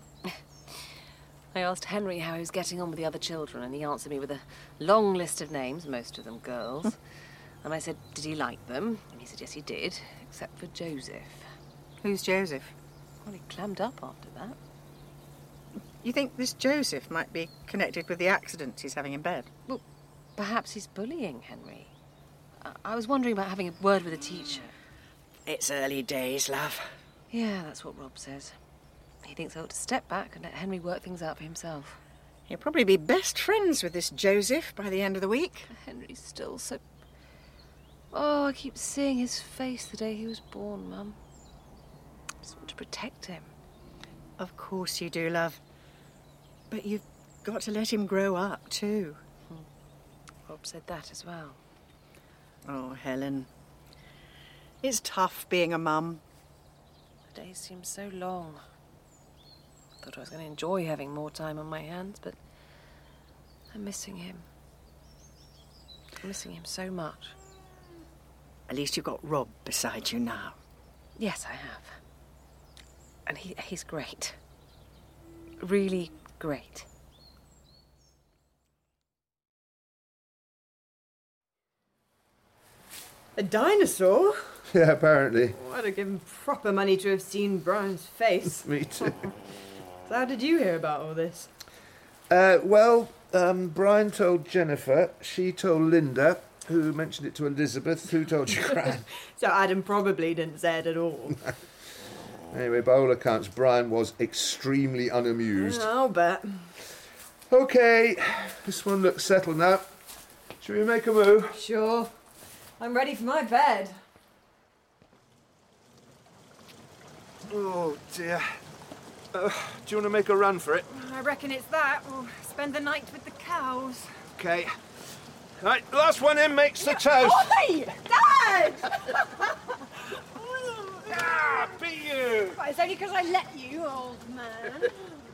I asked Henry how he was getting on with the other children, and he answered me with a long list of names, most of them girls. And I said, did he like them? And he said, yes, he did, except for Joseph. Who's Joseph? Well, he clammed up after that. You think this Joseph might be connected with the accidents he's having in bed? Well, perhaps he's bullying Henry. I, I was wondering about having a word with the teacher. It's early days, love. Yeah, that's what Rob says. He thinks I ought to step back and let Henry work things out for himself. He'll probably be best friends with this Joseph by the end of the week. Henry's still so... Oh, I keep seeing his face the day he was born, Mum. I just want to protect him. Of course you do, love. But you've got to let him grow up, too. Hmm. Rob said that as well. Oh, Helen. It's tough being a mum. The days seem so long. I thought I was going to enjoy having more time on my hands, but I'm missing him. I'm missing him so much. At least you've got Rob beside you now. Yes, I have. And he, he's great. Really great. A dinosaur? Yeah, apparently. Oh, I'd have given proper money to have seen Brian's face. Me too. So how did you hear about all this? Uh, well, um, Brian told Jennifer, she told Linda, who mentioned it to Elizabeth, who told you, Gran. So Adam probably didn't say it at all. Anyway, by all accounts, Brian was extremely unamused. I'll bet. OK, this one looks settled now. Shall we make a move? Sure. I'm ready for my bed. Oh, dear. Uh, do you want to make a run for it? I reckon it's that. We'll spend the night with the cows. OK. Right, last one in makes the toast. Oi! Dad! Ah, be you! Right, it's only because I let you, old man.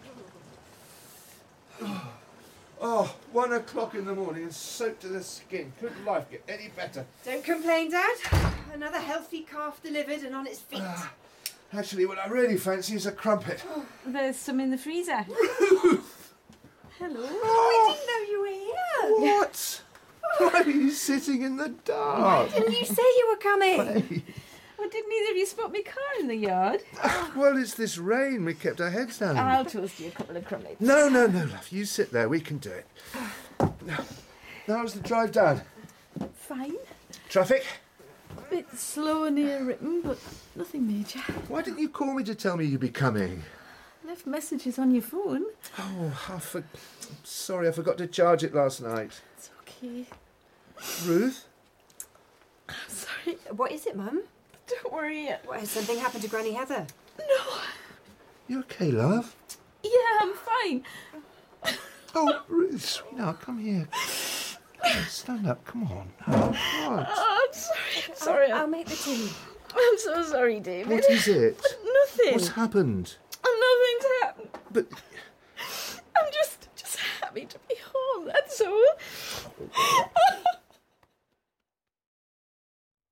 Oh, one o'clock in the morning and soaked to the skin. Couldn't life get any better? Don't complain, Dad. Another healthy calf delivered and on its feet. Uh, actually, what I really fancy is a crumpet. Oh, there's some in the freezer. Hello. Oh, I didn't know you were here. What? Why are you sitting in the dark? Why didn't you say you were coming? Hey. Well, didn't either of you spot my car in the yard? Well, it's this rain. We kept our heads down. I'll toast you a couple of crumpets. No, no, no, love. You sit there. We can do it. Now, how's the drive down? Fine. Traffic? A bit slow near Ripon, but nothing major. Why didn't you call me to tell me you'd be coming? Left messages on your phone. Oh, I for... I'm sorry. I forgot to charge it last night. It's okay. Ruth? I'm sorry. What is it, Mum? Don't worry. What, has something happened to Granny Heather? No. You okay, love? Yeah, I'm fine. Oh, Ruth, sweetheart, come here. Stand up, come on. Oh, what? Oh, I'm sorry. I'm sorry. I'll, I'll make the tea. I'm so sorry, David. What is it? Nothing. What's happened? Nothing's happened. But... I'm just, just happy to be home, that's all.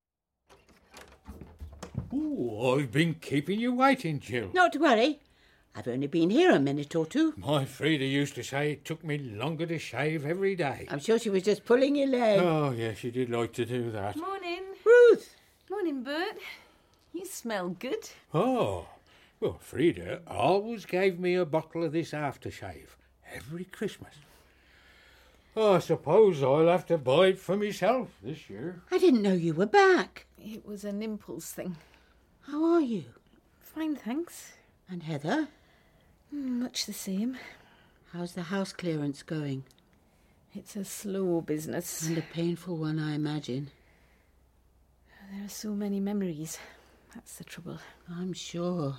Ooh, I've been keeping you waiting, Jill. Not to worry. I've only been here a minute or two. My Frida used to say it took me longer to shave every day. I'm sure she was just pulling your leg. Oh, yes, she did like to do that. Morning. Ruth! Morning, Bert. You smell good. Oh, well, Frida always gave me a bottle of this aftershave every Christmas. Oh, I suppose I'll have to buy it for myself this year. I didn't know you were back. It was an impulse thing. How are you? Fine, thanks. And Heather? Much the same. How's the house clearance going? It's a slow business. And a painful one, I imagine. There are so many memories. That's the trouble. I'm sure.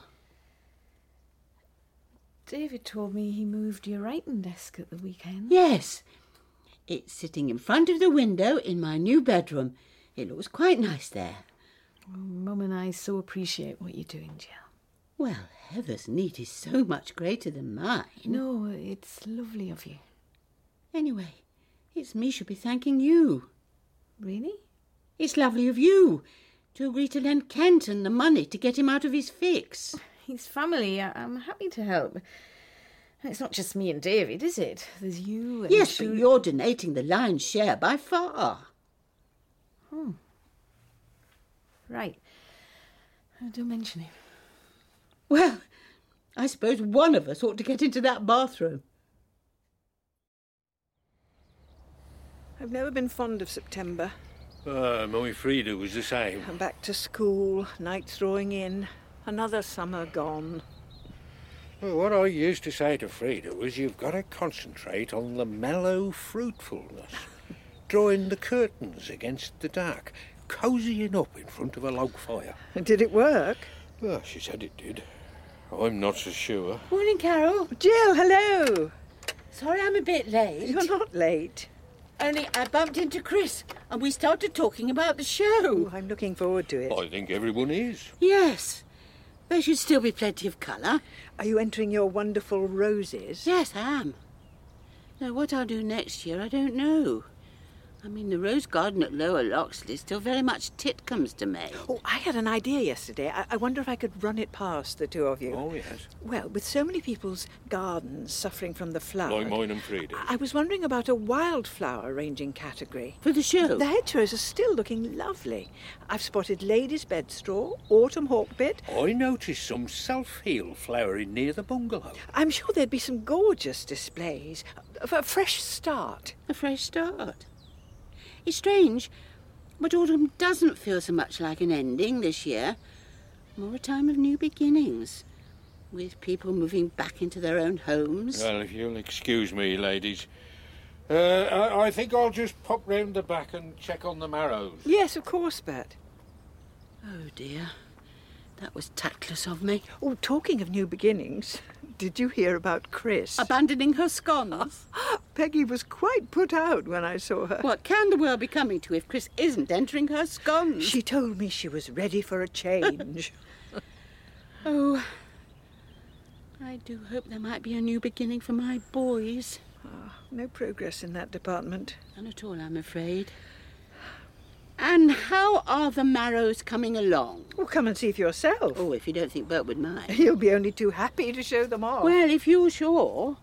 David told me he moved your writing desk at the weekend. Yes. It's sitting in front of the window in my new bedroom. It looks quite nice there. Oh, Mum and I so appreciate what you're doing, Jill. Well, Heather's need is so much greater than mine. No, it's lovely of you. Anyway, it's me should be thanking you. Really? It's lovely of you to agree to lend Kenton the money to get him out of his fix. He's family. I- I'm happy to help. It's not just me and David, is it? There's you and... Yes, Shu- but you're donating the lion's share by far. Hmm. Right. Uh, don't mention it. Well, I suppose one of us ought to get into that bathroom. I've never been fond of September. Uh, my Frida was the same. I'm back to school, nights drawing in, another summer gone. Well, what I used to say to Frida was you've got to concentrate on the mellow fruitfulness, drawing the curtains against the dark, cozying up in front of a log fire. Did it work? Well, she said it did. I'm not so sure. Morning, Carol. Jill, hello. Sorry I'm a bit late. You're not late. Only I bumped into Chris and we started talking about the show. Oh, I'm looking forward to it. I think everyone is. Yes. There should still be plenty of colour. Are you entering your wonderful roses? Yes, I am. Now, what I'll do next year, I don't know. I mean, the rose garden at Lower Loxley is still very much Titcomb's domain. Oh, I had an idea yesterday. I, I wonder if I could run it past the two of you. Oh, yes. Well, with so many people's gardens suffering from the flood... Like mine and Frida's. I was wondering about a wildflower ranging category. For the show? The hedgerows are still looking lovely. I've spotted lady's bedstraw, autumn hawkbit. I noticed some self-heal flowering near the bungalow. I'm sure there'd be some gorgeous displays. A, a fresh start. A fresh start? It's strange, but autumn doesn't feel so much like an ending this year. More a time of new beginnings, with people moving back into their own homes. Well, if you'll excuse me, ladies, uh, I, I think I'll just pop round the back and check on the marrows. Yes, of course, Bert. Oh, dear. That was tactless of me. Oh, talking of new beginnings, did you hear about Chris? Abandoning her scones? Peggy was quite put out when I saw her. What can the world be coming to if Chris isn't entering her scones? She told me she was ready for a change. Oh, I do hope there might be a new beginning for my boys. Oh, no progress in that department. None at all, I'm afraid. And how are the marrows coming along? Well, come and see for yourself. Oh, if you don't think Bert would mind. He'll be only too happy to show them off. Well, if you're sure.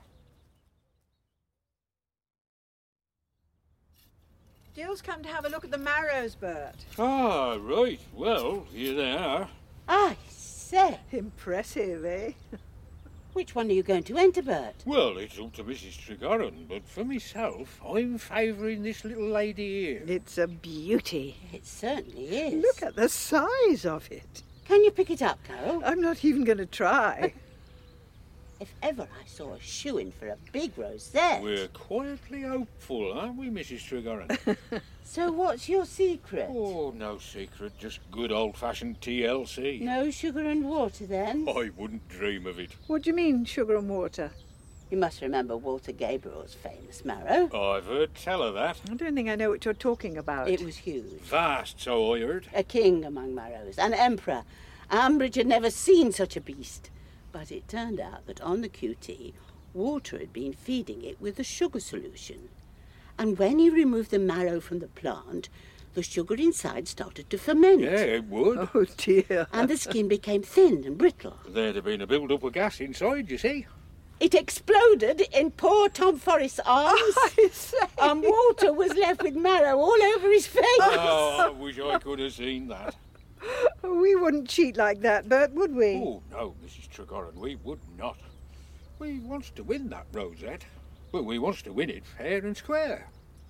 Jill's come to have a look at the marrows, Bert. Ah, right. Well, here they are. I say. Impressive, eh? Which one are you going to enter, Bert? Well, it's up to Missus Tregoran, but for myself, I'm favouring this little lady here. It's a beauty. It certainly is. Look at the size of it. Can you pick it up, Carol? I'm not even going to try. If ever I saw a shoe-in for a big rosette. We're quietly hopeful, aren't we, Missus Tregoran? So what's your secret? Oh, no secret, just good old-fashioned T L C. No sugar and water, then? I wouldn't dream of it. What do you mean, sugar and water? You must remember Walter Gabriel's famous marrow. I've heard tell of that. I don't think I know what you're talking about. It was huge. Vast, so I heard. A king among marrows, an emperor. Ambridge had never seen such a beast. But it turned out that on the Q T, Walter had been feeding it with a sugar solution. And when he removed the marrow from the plant, the sugar inside started to ferment. Yeah, it would. Oh, dear. And the skin became thin and brittle. There'd have been a build-up of gas inside, you see. It exploded in poor Tom Forrest's arms, Oh, and Walter was left with marrow all over his face. Oh, I wish I could have seen that. We wouldn't cheat like that, Bert, would we? Oh, no, Missus Tregoran, we would not. We wants to win that rosette, but we wants to win it fair and square.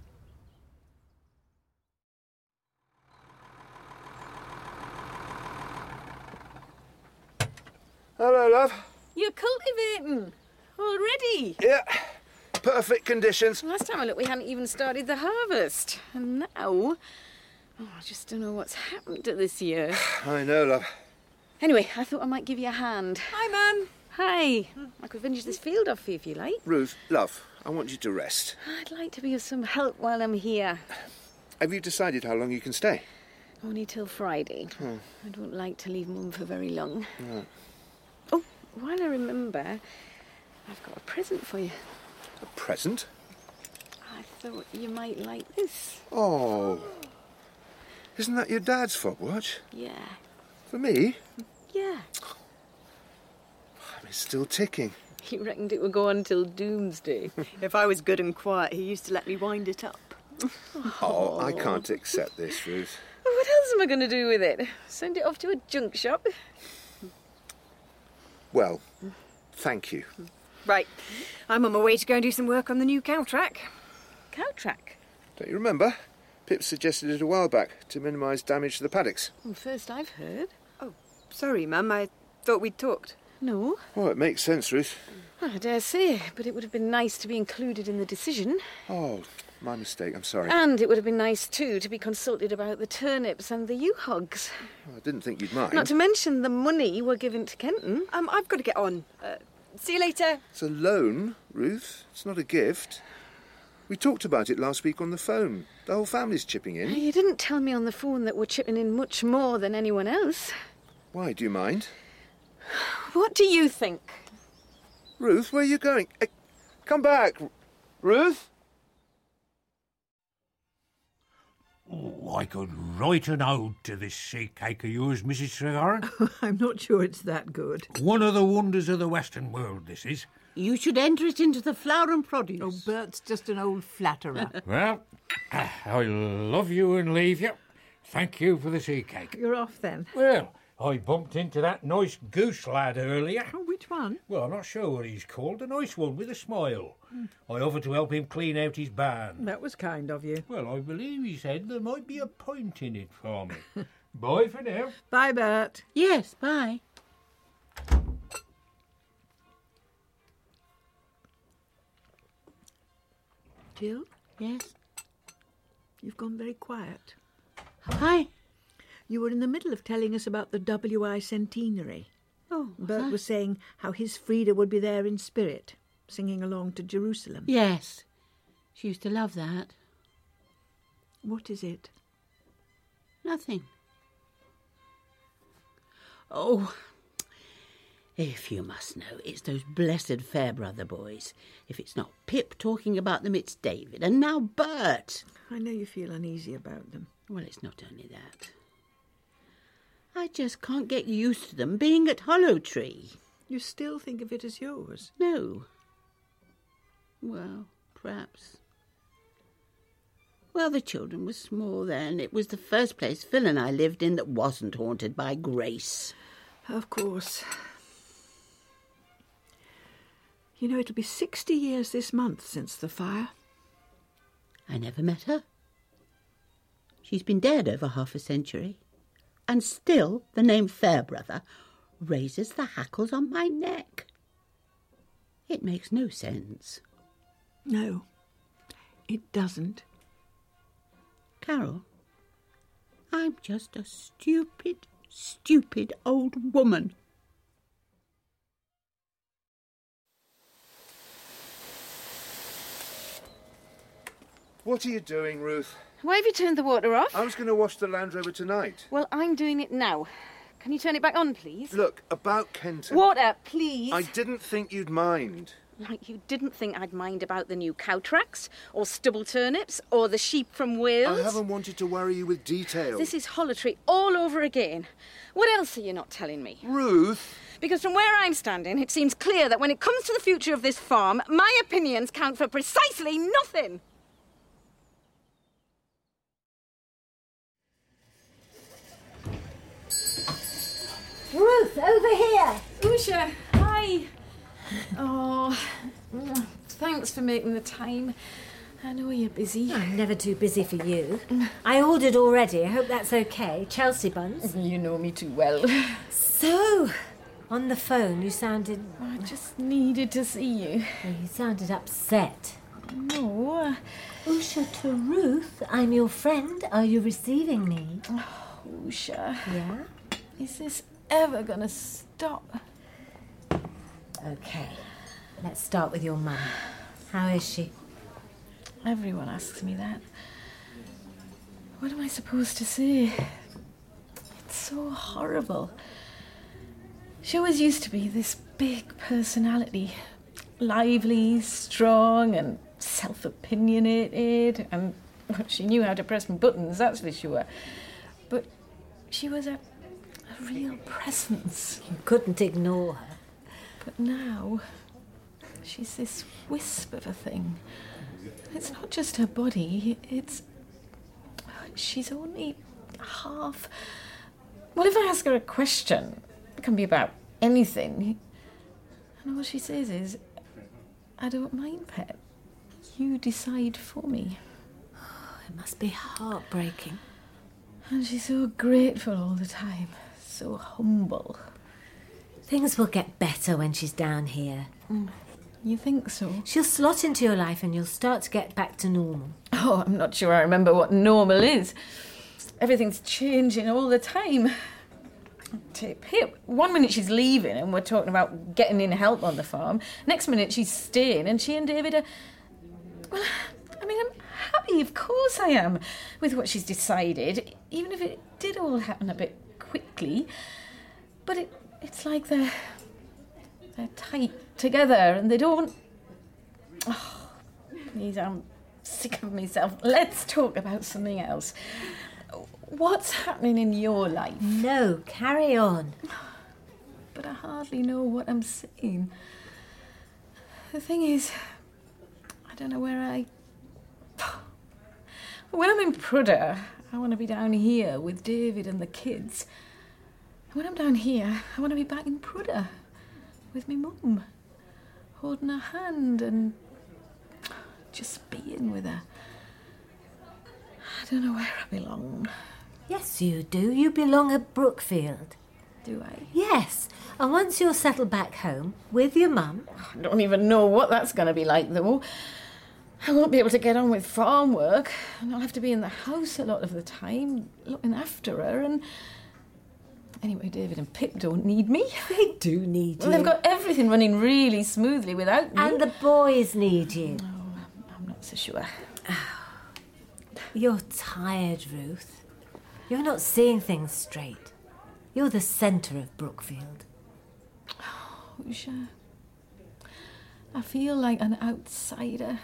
Hello, love. You're cultivating already. Yeah, perfect conditions. Last time I looked, we hadn't even started the harvest. And now, oh, I just don't know what's happened to this year. I know, love. Anyway, I thought I might give you a hand. Hi, Mum. Hi. I could finish this field off for you if you like. Ruth, love, I want you to rest. I'd like to be of some help while I'm here. Have you decided how long you can stay? Only till Friday. Hmm. I don't like to leave Mum for very long. No. Oh, while I remember, I've got a present for you. A present? I thought you might like this. Oh. Isn't that your dad's fob watch? Yeah. For me? Yeah. It's still ticking. He reckoned it would go on till doomsday. If I was good and quiet, he used to let me wind it up. Oh, I can't accept this, Ruth. What else am I going to do with it? Send it off to a junk shop? Well, thank you. Right. I'm on my way to go and do some work on the new cow track. Cow track? Don't you remember? Pip suggested it a while back to minimise damage to the paddocks. Well, first I've heard. Oh, sorry, Mum. I thought we'd talked. No. Oh, it makes sense, Ruth. Well, I dare say, but it would have been nice to be included in the decision. Oh, my mistake. I'm sorry. And it would have been nice, too, to be consulted about the turnips and the yew-hogs. Oh, I didn't think you'd mind. Not to mention the money we're given to Kenton. Um, I've got to get on. Uh, see you later. It's a loan, Ruth. It's not a gift. We talked about it last week on the phone. The whole family's chipping in. You didn't tell me on the phone that we're chipping in much more than anyone else. Why, do you mind? What do you think? Ruth, where are you going? Uh, come back. Ruth? Oh, I could write an ode to this sea cake of yours, Missus Tregoran. I'm not sure it's that good. One of the wonders of the Western world, this is. You should enter it into the flower and produce. Oh, Bert's just an old flatterer. Well, I love you and leave you. Thank you for the sea cake. You're off then. Well, I bumped into that nice goose lad earlier. Oh, which one? Well, I'm not sure what he's called. A nice one with a smile. Mm. I offered to help him clean out his barn. That was kind of you. Well, I believe he said there might be a pint in it for me. Bye for now. Bye, Bert. Yes, bye. Jill? Yes? You've gone very quiet. Hi. You were in the middle of telling us about the W I centenary. Oh, Bert that? was saying how his Frida would be there in spirit, singing along to Jerusalem. Yes. She used to love that. What is it? Nothing. Oh, if you must know, it's those blessed Fairbrother boys. If it's not Pip talking about them, it's David, and now Bert. I know you feel uneasy about them. Well, it's not only that. I just can't get used to them being at Hollow Tree. You still think of it as yours? No. Well, perhaps. Well, the children were small then. It was the first place Phil and I lived in that wasn't haunted by Grace. Of course. You know, it'll be sixty years this month since the fire. I never met her. She's been dead over half a century. And still the name Fairbrother raises the hackles on my neck. It makes no sense. No, it doesn't. Carol, I'm just a stupid, stupid old woman. What are you doing, Ruth? Why have you turned the water off? I was going to wash the Land Rover tonight. Well, I'm doing it now. Can you turn it back on, please? Look, about Kenton. Water, please. I didn't think you'd mind. Like you didn't think I'd mind about the new cow tracks, or stubble turnips, or the sheep from Wales. I haven't wanted to worry you with details. This is Hollitree all over again. What else are you not telling me? Ruth! Because from where I'm standing, it seems clear that when it comes to the future of this farm, my opinions count for precisely nothing. Ruth, over here! Usha, hi! Oh, thanks for making the time. I know you're busy. I'm never too busy for you. I ordered already. I hope that's okay. Chelsea buns. You know me too well. So, on the phone you sounded... I just needed to see you. Well, you sounded upset. No. Usha, to Ruth, I'm your friend. Are you receiving me? Oh, Usha. Yeah? Is this ever gonna stop? Okay. Let's start with your mum. How is she? Everyone asks me that. What am I supposed to say? It's so horrible. She always used to be this big personality. Lively, strong, and self-opinionated, and well, she knew how to press buttons, that's for sure. But she was a, a real presence. You couldn't ignore her. But now, she's this wisp of a thing. It's not just her body, it's... She's only half... Well, if I ask her a question, it can be about anything, and all she says is, I don't mind, Pet. You decide for me. Oh, it must be heartbreaking. And she's so grateful all the time, so humble. Things will get better when she's down here. Mm. You think so? She'll slot into your life and you'll start to get back to normal. Oh, I'm not sure I remember what normal is. Everything's changing all the time. Tip, here, one minute she's leaving and we're talking about getting in help on the farm. Next minute she's staying and she and David are... Well, I mean, I'm happy, of course I am, with what she's decided, even if it did all happen a bit quickly. But it, it's like they're... They're tight together and they don't... Oh, please, I'm sick of myself. Let's talk about something else. What's happening in your life? No, carry on. But I hardly know what I'm saying. The thing is, I don't know where I... When I'm in Prudder, I want to be down here with David and the kids. And when I'm down here, I want to be back in Prudder with me mum, holding her hand and just being with her. I don't know where I belong. Yes, you do. You belong at Brookfield. Do I? Yes. And once you're settled back home with your mum... I don't even know what that's going to be like, though. I won't be able to get on with farm work, and I'll have to be in the house a lot of the time, looking after her, and... Anyway, David and Pip don't need me. They do need well, you. They've got everything running really smoothly without me. And the boys need you. No, I'm, I'm not so sure. You're tired, Ruth. You're not seeing things straight. You're the centre of Brookfield. Oh, Usha. I feel like an outsider.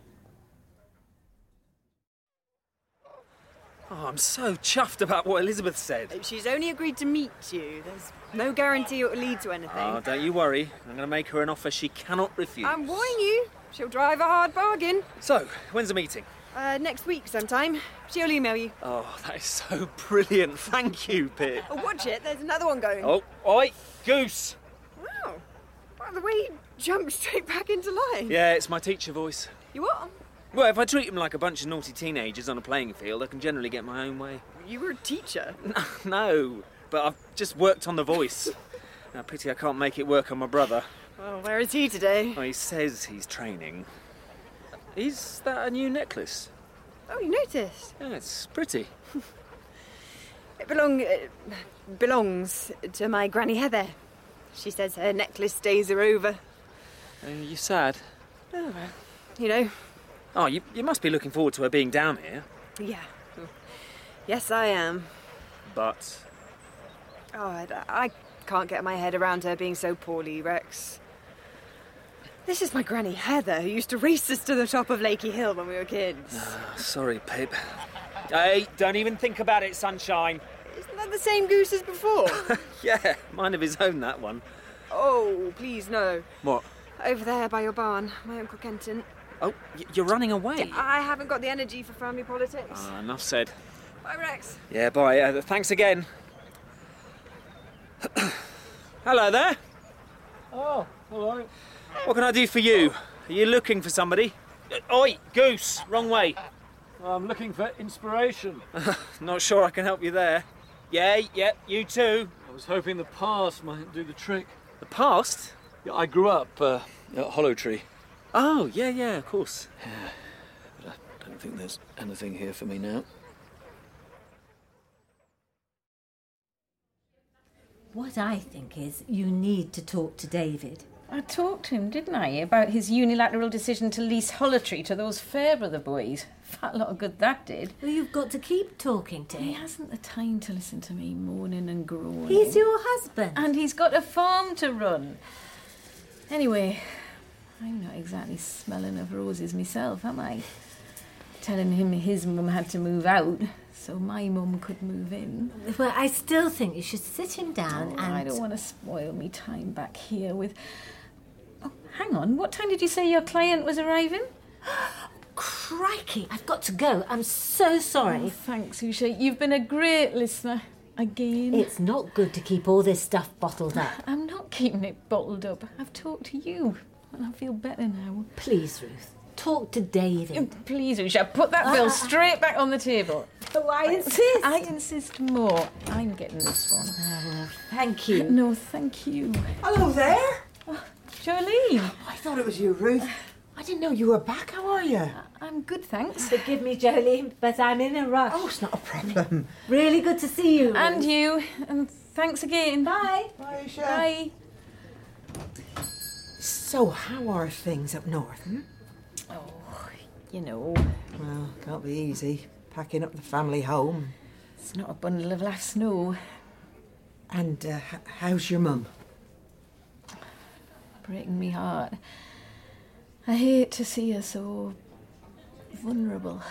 Oh, I'm so chuffed about what Elizabeth said. She's only agreed to meet you. There's no guarantee it will lead to anything. Oh, don't you worry. I'm going to make her an offer she cannot refuse. I'm warning you. She'll drive a hard bargain. So, when's the meeting? Uh, next week sometime. She'll email you. Oh, that is so brilliant. Thank you, Pip. Oh, watch it. There's another one going. Oh, oi, Goose. Wow. By the way, you jumped straight back into line. Yeah, it's my teacher voice. You what? Well, if I treat them like a bunch of naughty teenagers on a playing field, I can generally get my own way. You were a teacher? No, but I've just worked on the voice. Now, pity I can't make it work on my brother. Well, where is he today? Well, he says he's training. Is that a new necklace? Oh, you noticed? Yeah, it's pretty. It belong, uh, belongs to my Granny Heather. She says her necklace days are over. Are you sad? Oh, well, you know. Oh, you, you must be looking forward to her being down here. Yeah. Yes, I am. But? Oh, I, I can't get my head around her being so poorly, Rex. This is my granny Heather, who used to race us to the top of Lakey Hill when we were kids. Oh, sorry, Pip. Hey, don't even think about it, Sunshine. Isn't that the same goose as before? Yeah, mind of his own, that one. Oh, please, no. What? Over there by your barn, my Uncle Kenton. Oh, y- you're running away? I haven't got the energy for family politics. Ah, enough said. Bye, Rex. Yeah, bye. Uh, thanks again. Hello there. Oh, hello. What can I do for you? Are you looking for somebody? Uh, oi, Goose, wrong way. I'm looking for inspiration. Not sure I can help you there. Yeah, yeah, you too. I was hoping the past might do the trick. The past? Yeah, I grew up uh, at Hollow Tree. Oh, yeah, yeah, of course. Yeah, but I don't think there's anything here for me now. What I think is you need to talk to David. I talked to him, didn't I, about his unilateral decision to lease Hollotree to those Fairbrother boys. Fat lot of good that did. Well, you've got to keep talking to him. He hasn't the time to listen to me moaning and groaning. He's your husband. And he's got a farm to run. Anyway, I'm not exactly smelling of roses myself, am I? Telling him his mum had to move out so my mum could move in. Well, I still think you should sit him down Oh, and... I don't want to spoil me time back here with... Oh, hang on. What time did you say your client was arriving? Crikey, I've got to go. I'm so sorry. Oh, thanks, Usha. You've been a great listener. Again. It's not good to keep all this stuff bottled up. I'm not keeping it bottled up. I've talked to you, and I feel better now. Please, Ruth, talk to David. Please, Usha, put that bill Uh, straight back on the table. Oh, I insist. I insist more. I'm getting this one. Oh, well, thank you. No, thank you. Hello there. Oh, Jolene. I thought it was you, Ruth. I didn't know you were back. How are you? I'm good, thanks. Forgive me, Jolene, but I'm in a rush. Oh, it's not a problem. Really good to see you, Ruth. And you. And thanks again. Bye. Bye, Isha. Bye. So, how are things up north? Hmm? Oh, you know. Well, can't be easy. Packing up the family home. It's not a bundle of laugh snow. And uh, h- how's your mum? Breaking me heart. I hate to see her so vulnerable.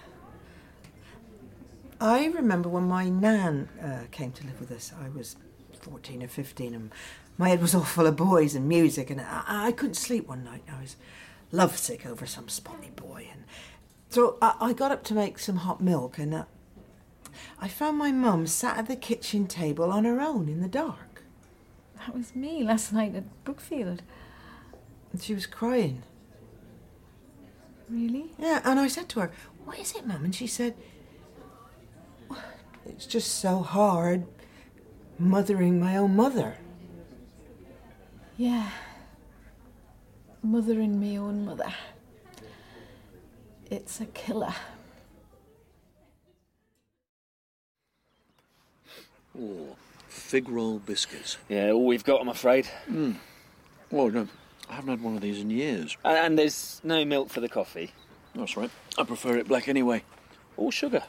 I remember when my nan uh, came to live with us. I was fourteen or fifteen, and my head was all full of boys and music, and I, I couldn't sleep one night. I was lovesick over some spotty boy, and so I, I got up to make some hot milk, and uh, I found my mum sat at the kitchen table on her own in the dark. That was me last night at Brookfield. And she was crying. Really? Yeah, and I said to her, "What is it, Mum?" And she said, "It's just so hard mothering my own mother." Yeah. Mothering me own mother. It's a killer. Oh, fig roll biscuits. Yeah, all we've got, I'm afraid. Mm. Well, no, I haven't had one of these in years. And, and there's no milk for the coffee. That's right. I prefer it black anyway. All sugar.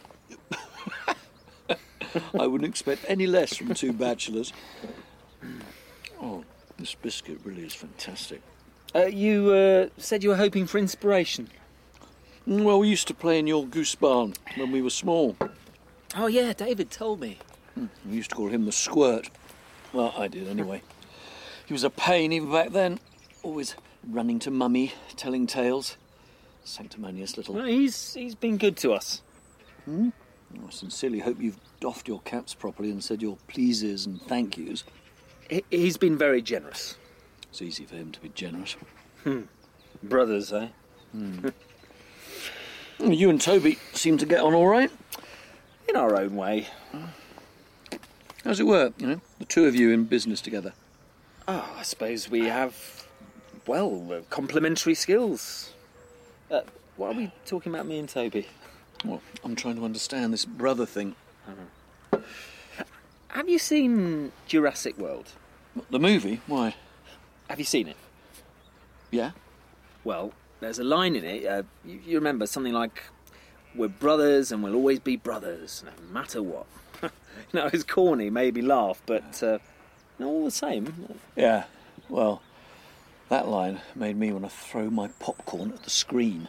I wouldn't expect any less from two bachelors. Oh, this biscuit really is fantastic. Uh, you uh, said you were hoping for inspiration. Well, we used to play in your goose barn when we were small. Oh, yeah, David told me. We used to call him the Squirt. Well, I did anyway. He was a pain even back then. Always running to Mummy, telling tales. Sanctimonious little... Well, he's he's been good to us. Hmm? I sincerely hope you've doffed your caps properly and said your pleases and thank yous. He, he's been very generous. It's easy for him to be generous. Hmm. Brothers, eh? Hmm. Well, you and Toby seem to get on all right. In our own way. How's it work, you know, the two of you in business together? Oh, I suppose we have, well, uh, complementary skills. Uh, why are we talking about me and Toby? Well, I'm trying to understand this brother thing. Uh-huh. Have you seen Jurassic World? The movie? Why? Have you seen it? Yeah. Well, there's a line in it, uh, you, you remember, something like, "We're brothers and we'll always be brothers, no matter what." No, it's corny, made me laugh, but uh, all the same. Yeah, well, That line made me want to throw my popcorn at the screen.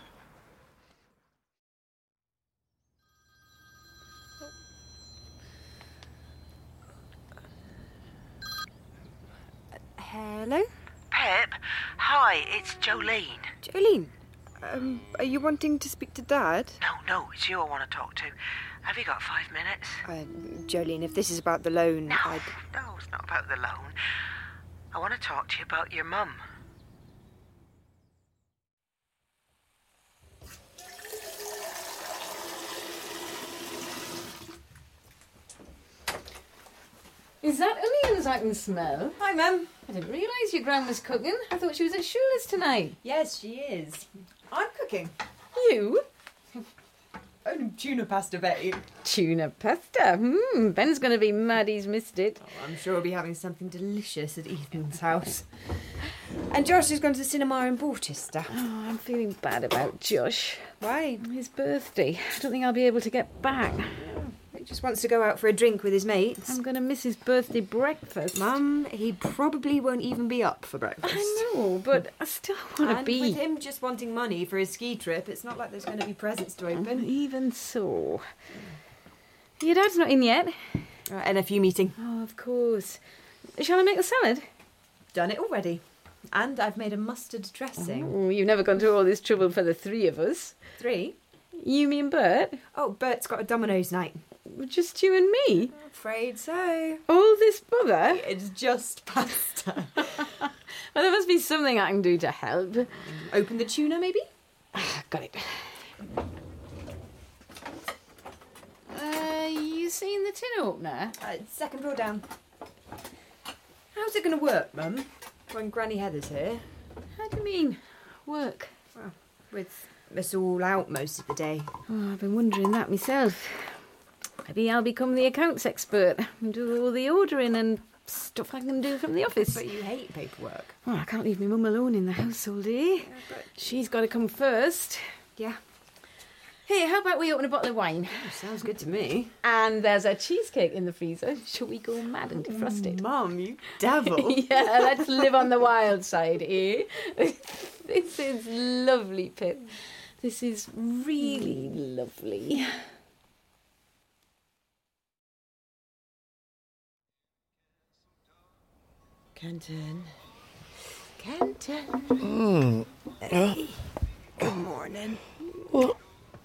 Hello? Pip, hi, it's Jolene. Jolene, um, are you wanting to speak to Dad? No, no, it's you I want to talk to. Have you got five minutes? Uh, Jolene, if this is about the loan, No, I'd... no, it's not about the loan. I want to talk to you about your mum. Is that onions I can smell? Hi, Mum. I didn't realise your gran was cooking. I thought she was at Shula's tonight. Yes, she is. I'm cooking. You? Oh, tuna pasta, Betty. Tuna pasta. Hmm, Ben's going to be mad he's missed it. Oh, I'm sure we'll be having something delicious at Ethan's house. And Josh is going to the cinema in Borchester. Oh, I'm feeling bad about Josh. Why? His birthday. I don't think I'll be able to get back. He just wants to go out for a drink with his mates. I'm going to miss his birthday breakfast. Mum, he probably won't even be up for breakfast. I know, but I still want to and be. with him just wanting money for his ski trip, it's not like there's going to be presents to open. Even so. Your dad's not in yet. Uh, N F U meeting. Oh, of course. Shall I make the salad? Done it already. And I've made a mustard dressing. Oh, you've never gone to all this trouble for the three of us. Three? You, me and Bert? Oh, Bert's got a Domino's night. Just you and me? I'm afraid so. All this bother? It's just pasta. Well, there must be something I can do to help. Open the tuna, maybe? Got it. Uh, you seen the tin opener? Uh, second row down. How's it going to work, Mum, when Granny Heather's here? How do you mean, work? Well, with us all out most of the day. Oh, I've been wondering that myself. Maybe I'll become the accounts expert and do all the ordering and stuff I can do from the office. But you hate paperwork. Well, I can't leave my mum alone in the house all day. Yeah, but... She's got to come first. Yeah. Hey, how about we open a bottle of wine? Oh, sounds good to me. And there's a cheesecake in the freezer. Shall we go mad and defrost it? Mum, you devil. Yeah, let's live on the wild side, eh? This is lovely, Pip. This is really lovely. Kenton. Kenton. Mm. Hey. Good morning. What?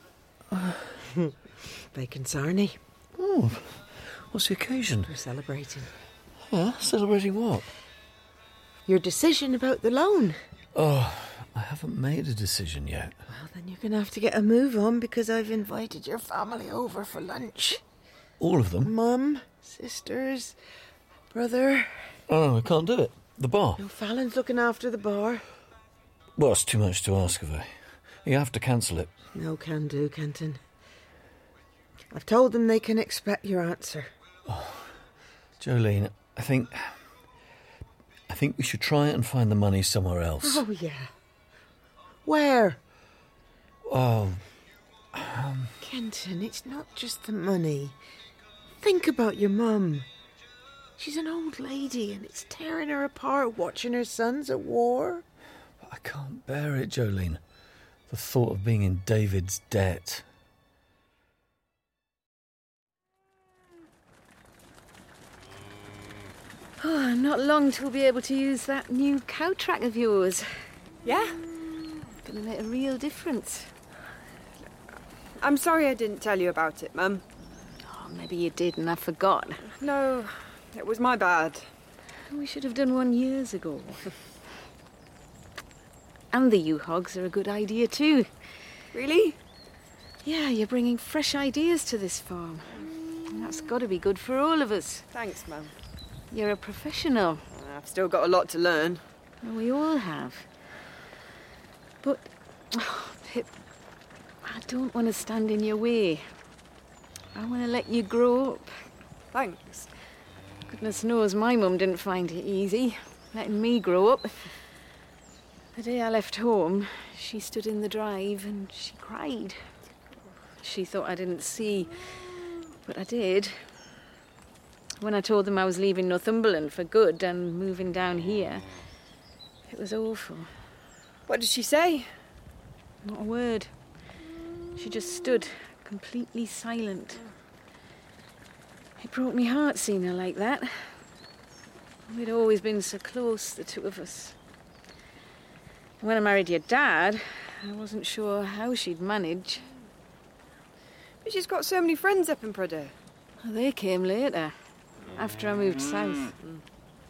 Bacon sarnie. Oh, what's the occasion? We're celebrating. Yeah, celebrating what? Your decision about the loan. Oh, I haven't made a decision yet. Well, then you're going to have to get a move on because I've invited your family over for lunch. All of them? Mum, sisters, brother. Oh, I can't do it. The bar. No, Fallon's looking after the bar. Well, it's too much to ask of her. You have to cancel it. No can do, Kenton. I've told them they can expect your answer. Oh, Jolene, I think... I think we should try and find the money somewhere else. Oh, yeah. Where? Oh... Um... Kenton, it's not just the money. Think about your mum. She's an old lady and it's tearing her apart watching her sons at war. But I can't bear it, Jolene. The thought of being in David's debt. Oh, not long till we'll be able to use that new cow track of yours. Yeah? Gonna make a real difference. I'm sorry I didn't tell you about it, Mum. Oh, maybe you did and I forgot. No, it was my bad. We should have done one years ago. And the U-Hogs are a good idea too. Really? Yeah, you're bringing fresh ideas to this farm. And that's got to be good for all of us. Thanks, Mum. You're a professional. I've still got a lot to learn. Well, we all have. But, oh, Pip, I don't want to stand in your way. I want to let you grow up. Thanks. Goodness knows my mum didn't find it easy, letting me grow up. The day I left home, she stood in the drive and she cried. She thought I didn't see, but I did. When I told them I was leaving Northumberland for good and moving down here, It was awful. What did she say? Not a word. She just stood, completely silent. It broke me heart seeing her like that. We'd always been so close, the two of us. When I married your dad, I wasn't sure how she'd manage. But she's got so many friends up in Prudhoe. Well, they came later, after I moved south. Mm.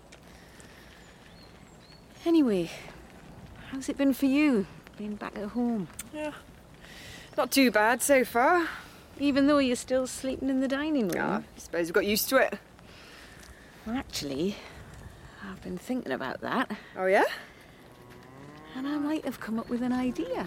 Anyway, how's it been for you, being back at home? Yeah, not too bad so far. Even though you're still sleeping in the dining room? Yeah, I suppose we got used to it. Well, actually, I've been thinking about that. Oh, yeah? And I might have come up with an idea.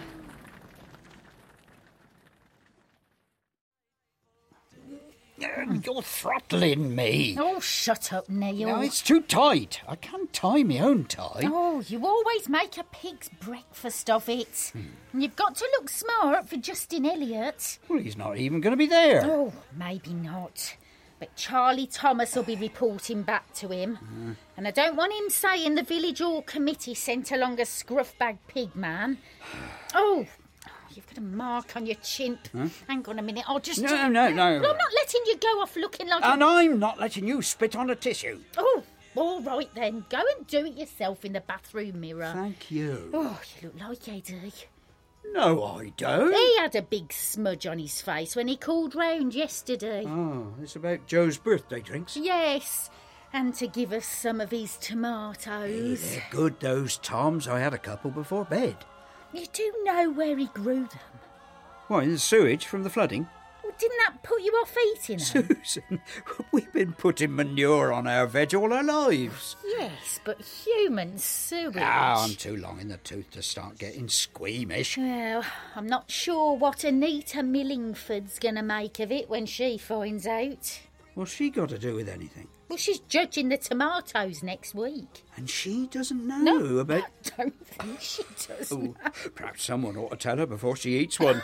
You're throttling me. Oh, shut up, Neil. No, it's too tight. I can't tie my own tie. Oh, you always make a pig's breakfast of it. Hmm. And you've got to look smart for Justin Elliott. Well, he's not even going to be there. Oh, maybe not. But Charlie Thomas will be reporting back to him. Mm. And I don't want him saying the village hall committee sent along a scruff-bag pig man. Oh, you've got a mark on your chin. Huh? Hang on a minute, I'll just... No, no, no. Well, I'm not letting you go off looking like And a... I'm not letting you spit on a tissue. Oh, all right then. Go and do it yourself in the bathroom mirror. Thank you. Oh, you look like Eddie. No, I don't. He had a big smudge on his face when he called round yesterday. Oh, it's about Joe's birthday drinks. Yes, and to give us some of his tomatoes. They're good, those Toms. I had a couple before bed. You do know where he grew them? Why, the sewage from the flooding? Well, didn't that put you off eating them? Susan, we've been putting manure on our veg all our lives. Yes, but human sewage. Ah, I'm too long in the tooth to start getting squeamish. Well, I'm not sure what Anita Millingford's going to make of it when she finds out. What's she got to do with anything? Well, she's judging the tomatoes next week. And she doesn't know No, about... I don't think she does. Oh, know. perhaps someone ought to tell her before she eats one.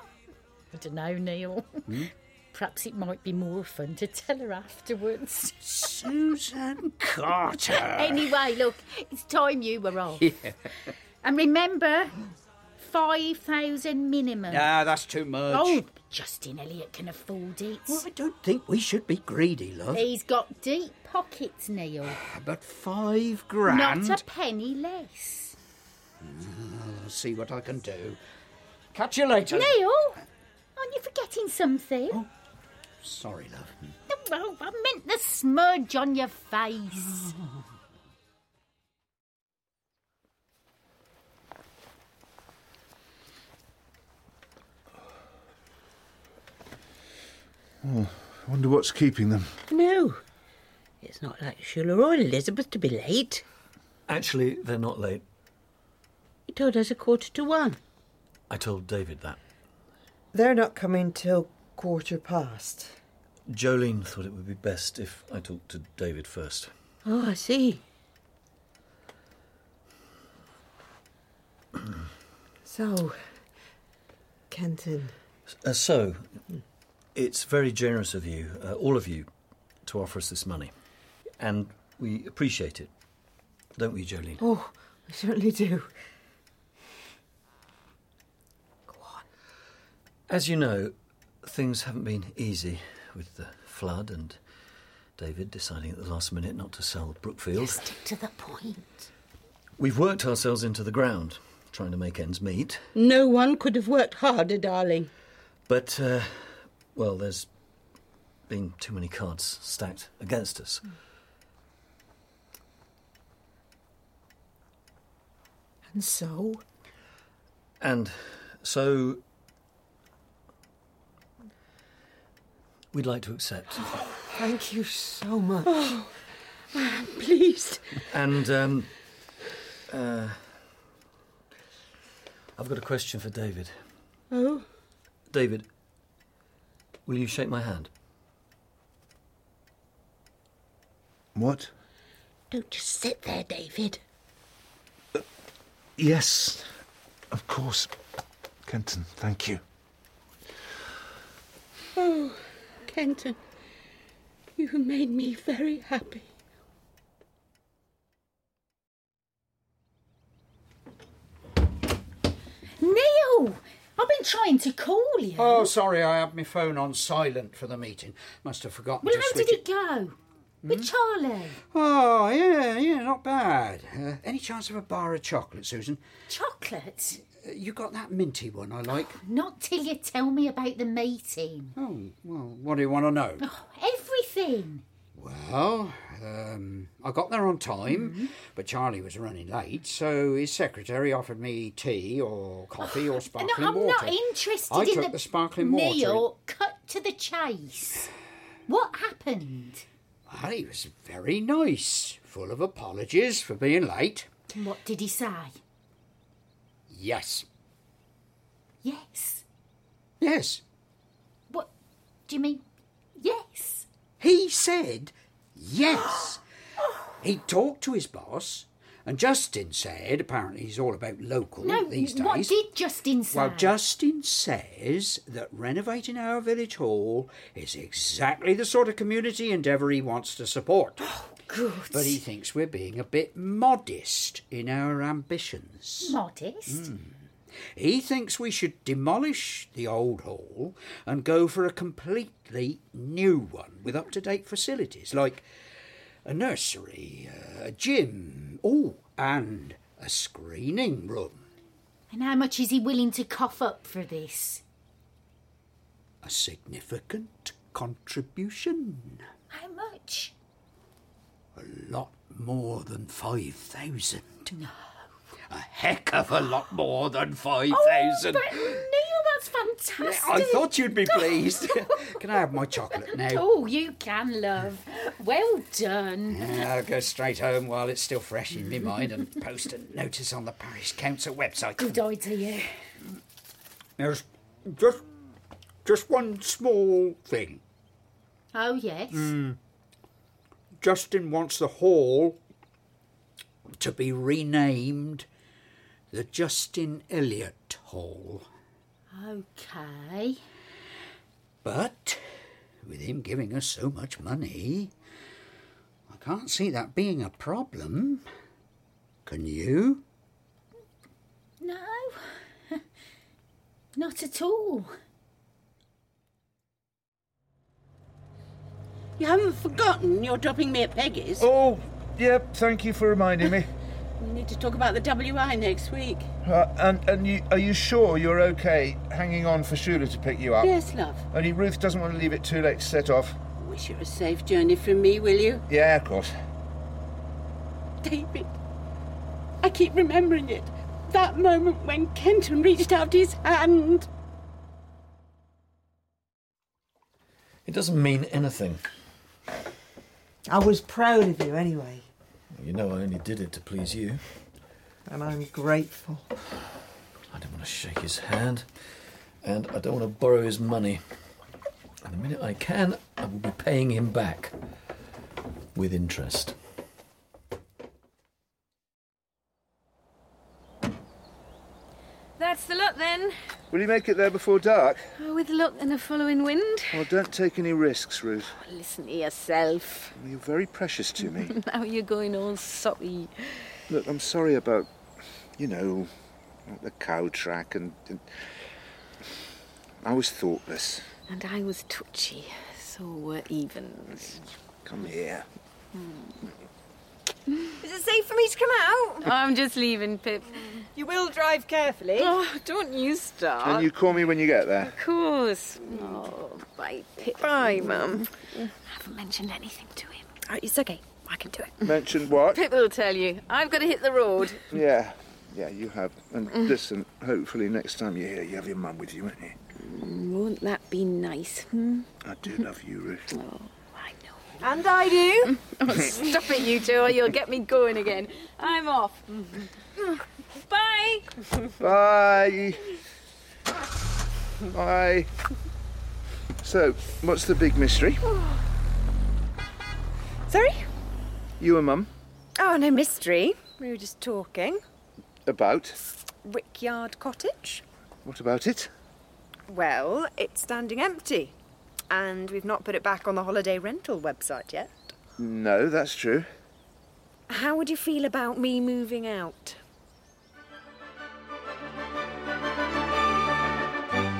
I don't know, Neil. Hmm? Perhaps it might be more fun to tell her afterwards. Susan Carter. Anyway, look, it's time you were off. Yeah. And remember, five thousand minimum. Nah, that's too much. Oh, Justin Elliott can afford it. Well, I don't think we should be greedy, love. He's got deep pockets, Neil. But five grand? Not a penny less. I'll see what I can do. Catch you later. Neil, aren't you forgetting something? Oh, sorry, love. Oh, I meant the smudge on your face. Oh, I wonder what's keeping them. No, it's not like Sheila or Elizabeth to be late. Actually, they're not late. You told us a quarter to one. I told David that. They're not coming till quarter past. Jolene thought it would be best if I talked to David first. Oh, I see. So, Kenton. Uh, so, it's very generous of you, uh, all of you, to offer us this money. And we appreciate it. Don't we, Jolene? Oh, I certainly do. As you know, things haven't been easy with the flood and David deciding at the last minute not to sell Brookfield. Stick to the point. We've worked ourselves into the ground, trying to make ends meet. No one could have worked harder, darling. But, uh, well, there's been too many cards stacked against us. And so? And so... we'd like to accept. Oh, thank you so much. Oh, I'm pleased. And, um... Uh, I've got a question for David. Oh? David, will you shake my hand? What? Don't just sit there, David. Uh, yes, of course. Kenton, thank you. Oh, Kenton, you made me very happy. trying to call you. Oh, sorry, I had my phone on silent for the meeting. Must have forgotten Well, to how switch did it go? With Charlie? Oh, yeah, yeah, not bad. Uh, any chance of a bar of chocolate, Susan? Chocolate? Uh, you got that minty one I like? Not till you tell me about the meeting. Oh, well, what do you want to know? Oh, everything. Well, um, I got there on time, mm-hmm. but Charlie was running late, so his secretary offered me tea or coffee or sparkling no, I'm water. I'm not interested I in took the, the sparkling meal. water. Cut to the chase. What happened? Well, he was very nice, full of apologies for being late. What did he say? Yes. Yes? Yes. What do you mean, yes? He said yes. He talked to his boss, and Justin said, apparently he's all about local no, these days. What did Justin say? Well, Justin says that renovating our village hall is exactly the sort of community endeavour he wants to support. Oh, good. But he thinks we're being a bit modest in our ambitions. Modest? Mm. He thinks we should demolish the old hall and go for a completely new one with up-to-date facilities, like a nursery, a gym, oh, and a screening room. And how much is he willing to cough up for this? A significant contribution. How much? A lot more than five thousand. No. A heck of a lot more than five Oh, thousand. but Neil, that's fantastic. I thought you'd be pleased. Can I have my chocolate now? Oh, you can, love. Well done. Yeah, I'll go straight home while it's still fresh in my mind and post a notice on the parish council website. Good idea. There's just, just one small thing. Oh, yes? Mm. Justin wants the hall to be renamed the Justin Elliot Hall. OK. But with him giving us so much money, I can't see that being a problem. Can you? No. Not at all. You haven't forgotten you're dropping me at Peggy's? Oh, yep, thank you for reminding me. We need to talk about the W I next week. Uh, and and you, are you sure you're okay hanging on for Shula to pick you up? Yes, love. Only Ruth doesn't want to leave it too late to set off. Wish you a safe journey from me, will you? Yeah, of course. David, I keep remembering it. That moment when Kenton reached out his hand. It doesn't mean anything. I was proud of you anyway. You know I only did it to please you. And I'm grateful. I don't want to shake his hand, and I don't want to borrow his money. And the minute I can, I will be paying him back. With interest. That's the lot then. Will you make it there before dark? Oh, with luck and a following wind. Well, don't take any risks, Ruth. Oh, listen to yourself. You're very precious to me. Now you're going all soppy. Look, I'm sorry about, you know, the cow track and, and... I was thoughtless. And I was touchy. So were evens. Come here. Hmm. Is it safe for me to come out? I'm just leaving, Pip. You will drive carefully. Oh, don't you start. Can you call me when you get there? Of course. Oh, bye, Pip. Bye, Mum. I haven't mentioned anything to him. Oh, it's okay. I can do it. Mentioned what? Pip will tell you. I've got to hit the road. Yeah, yeah, you have. And Mm. listen, hopefully next time you're here, you have your mum with you, won't you? Mm, won't that be nice? Hmm? I do love you, Ruth. Oh, I know. And I do. Oh, stop it, you two, or you'll get me going again. I'm off. Bye. Bye. Bye. So, what's the big mystery? Sorry? You and Mum? Oh, no mystery. We were just talking. About? Rickyard Cottage. What about it? Well, it's standing empty. And we've not put it back on the holiday rental website yet. No, that's true. How would you feel about me moving out?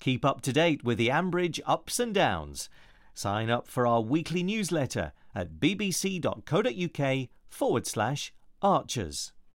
Keep up to date with the Ambridge ups and downs. Sign up for our weekly newsletter at bbc.co.uk forward slash archers.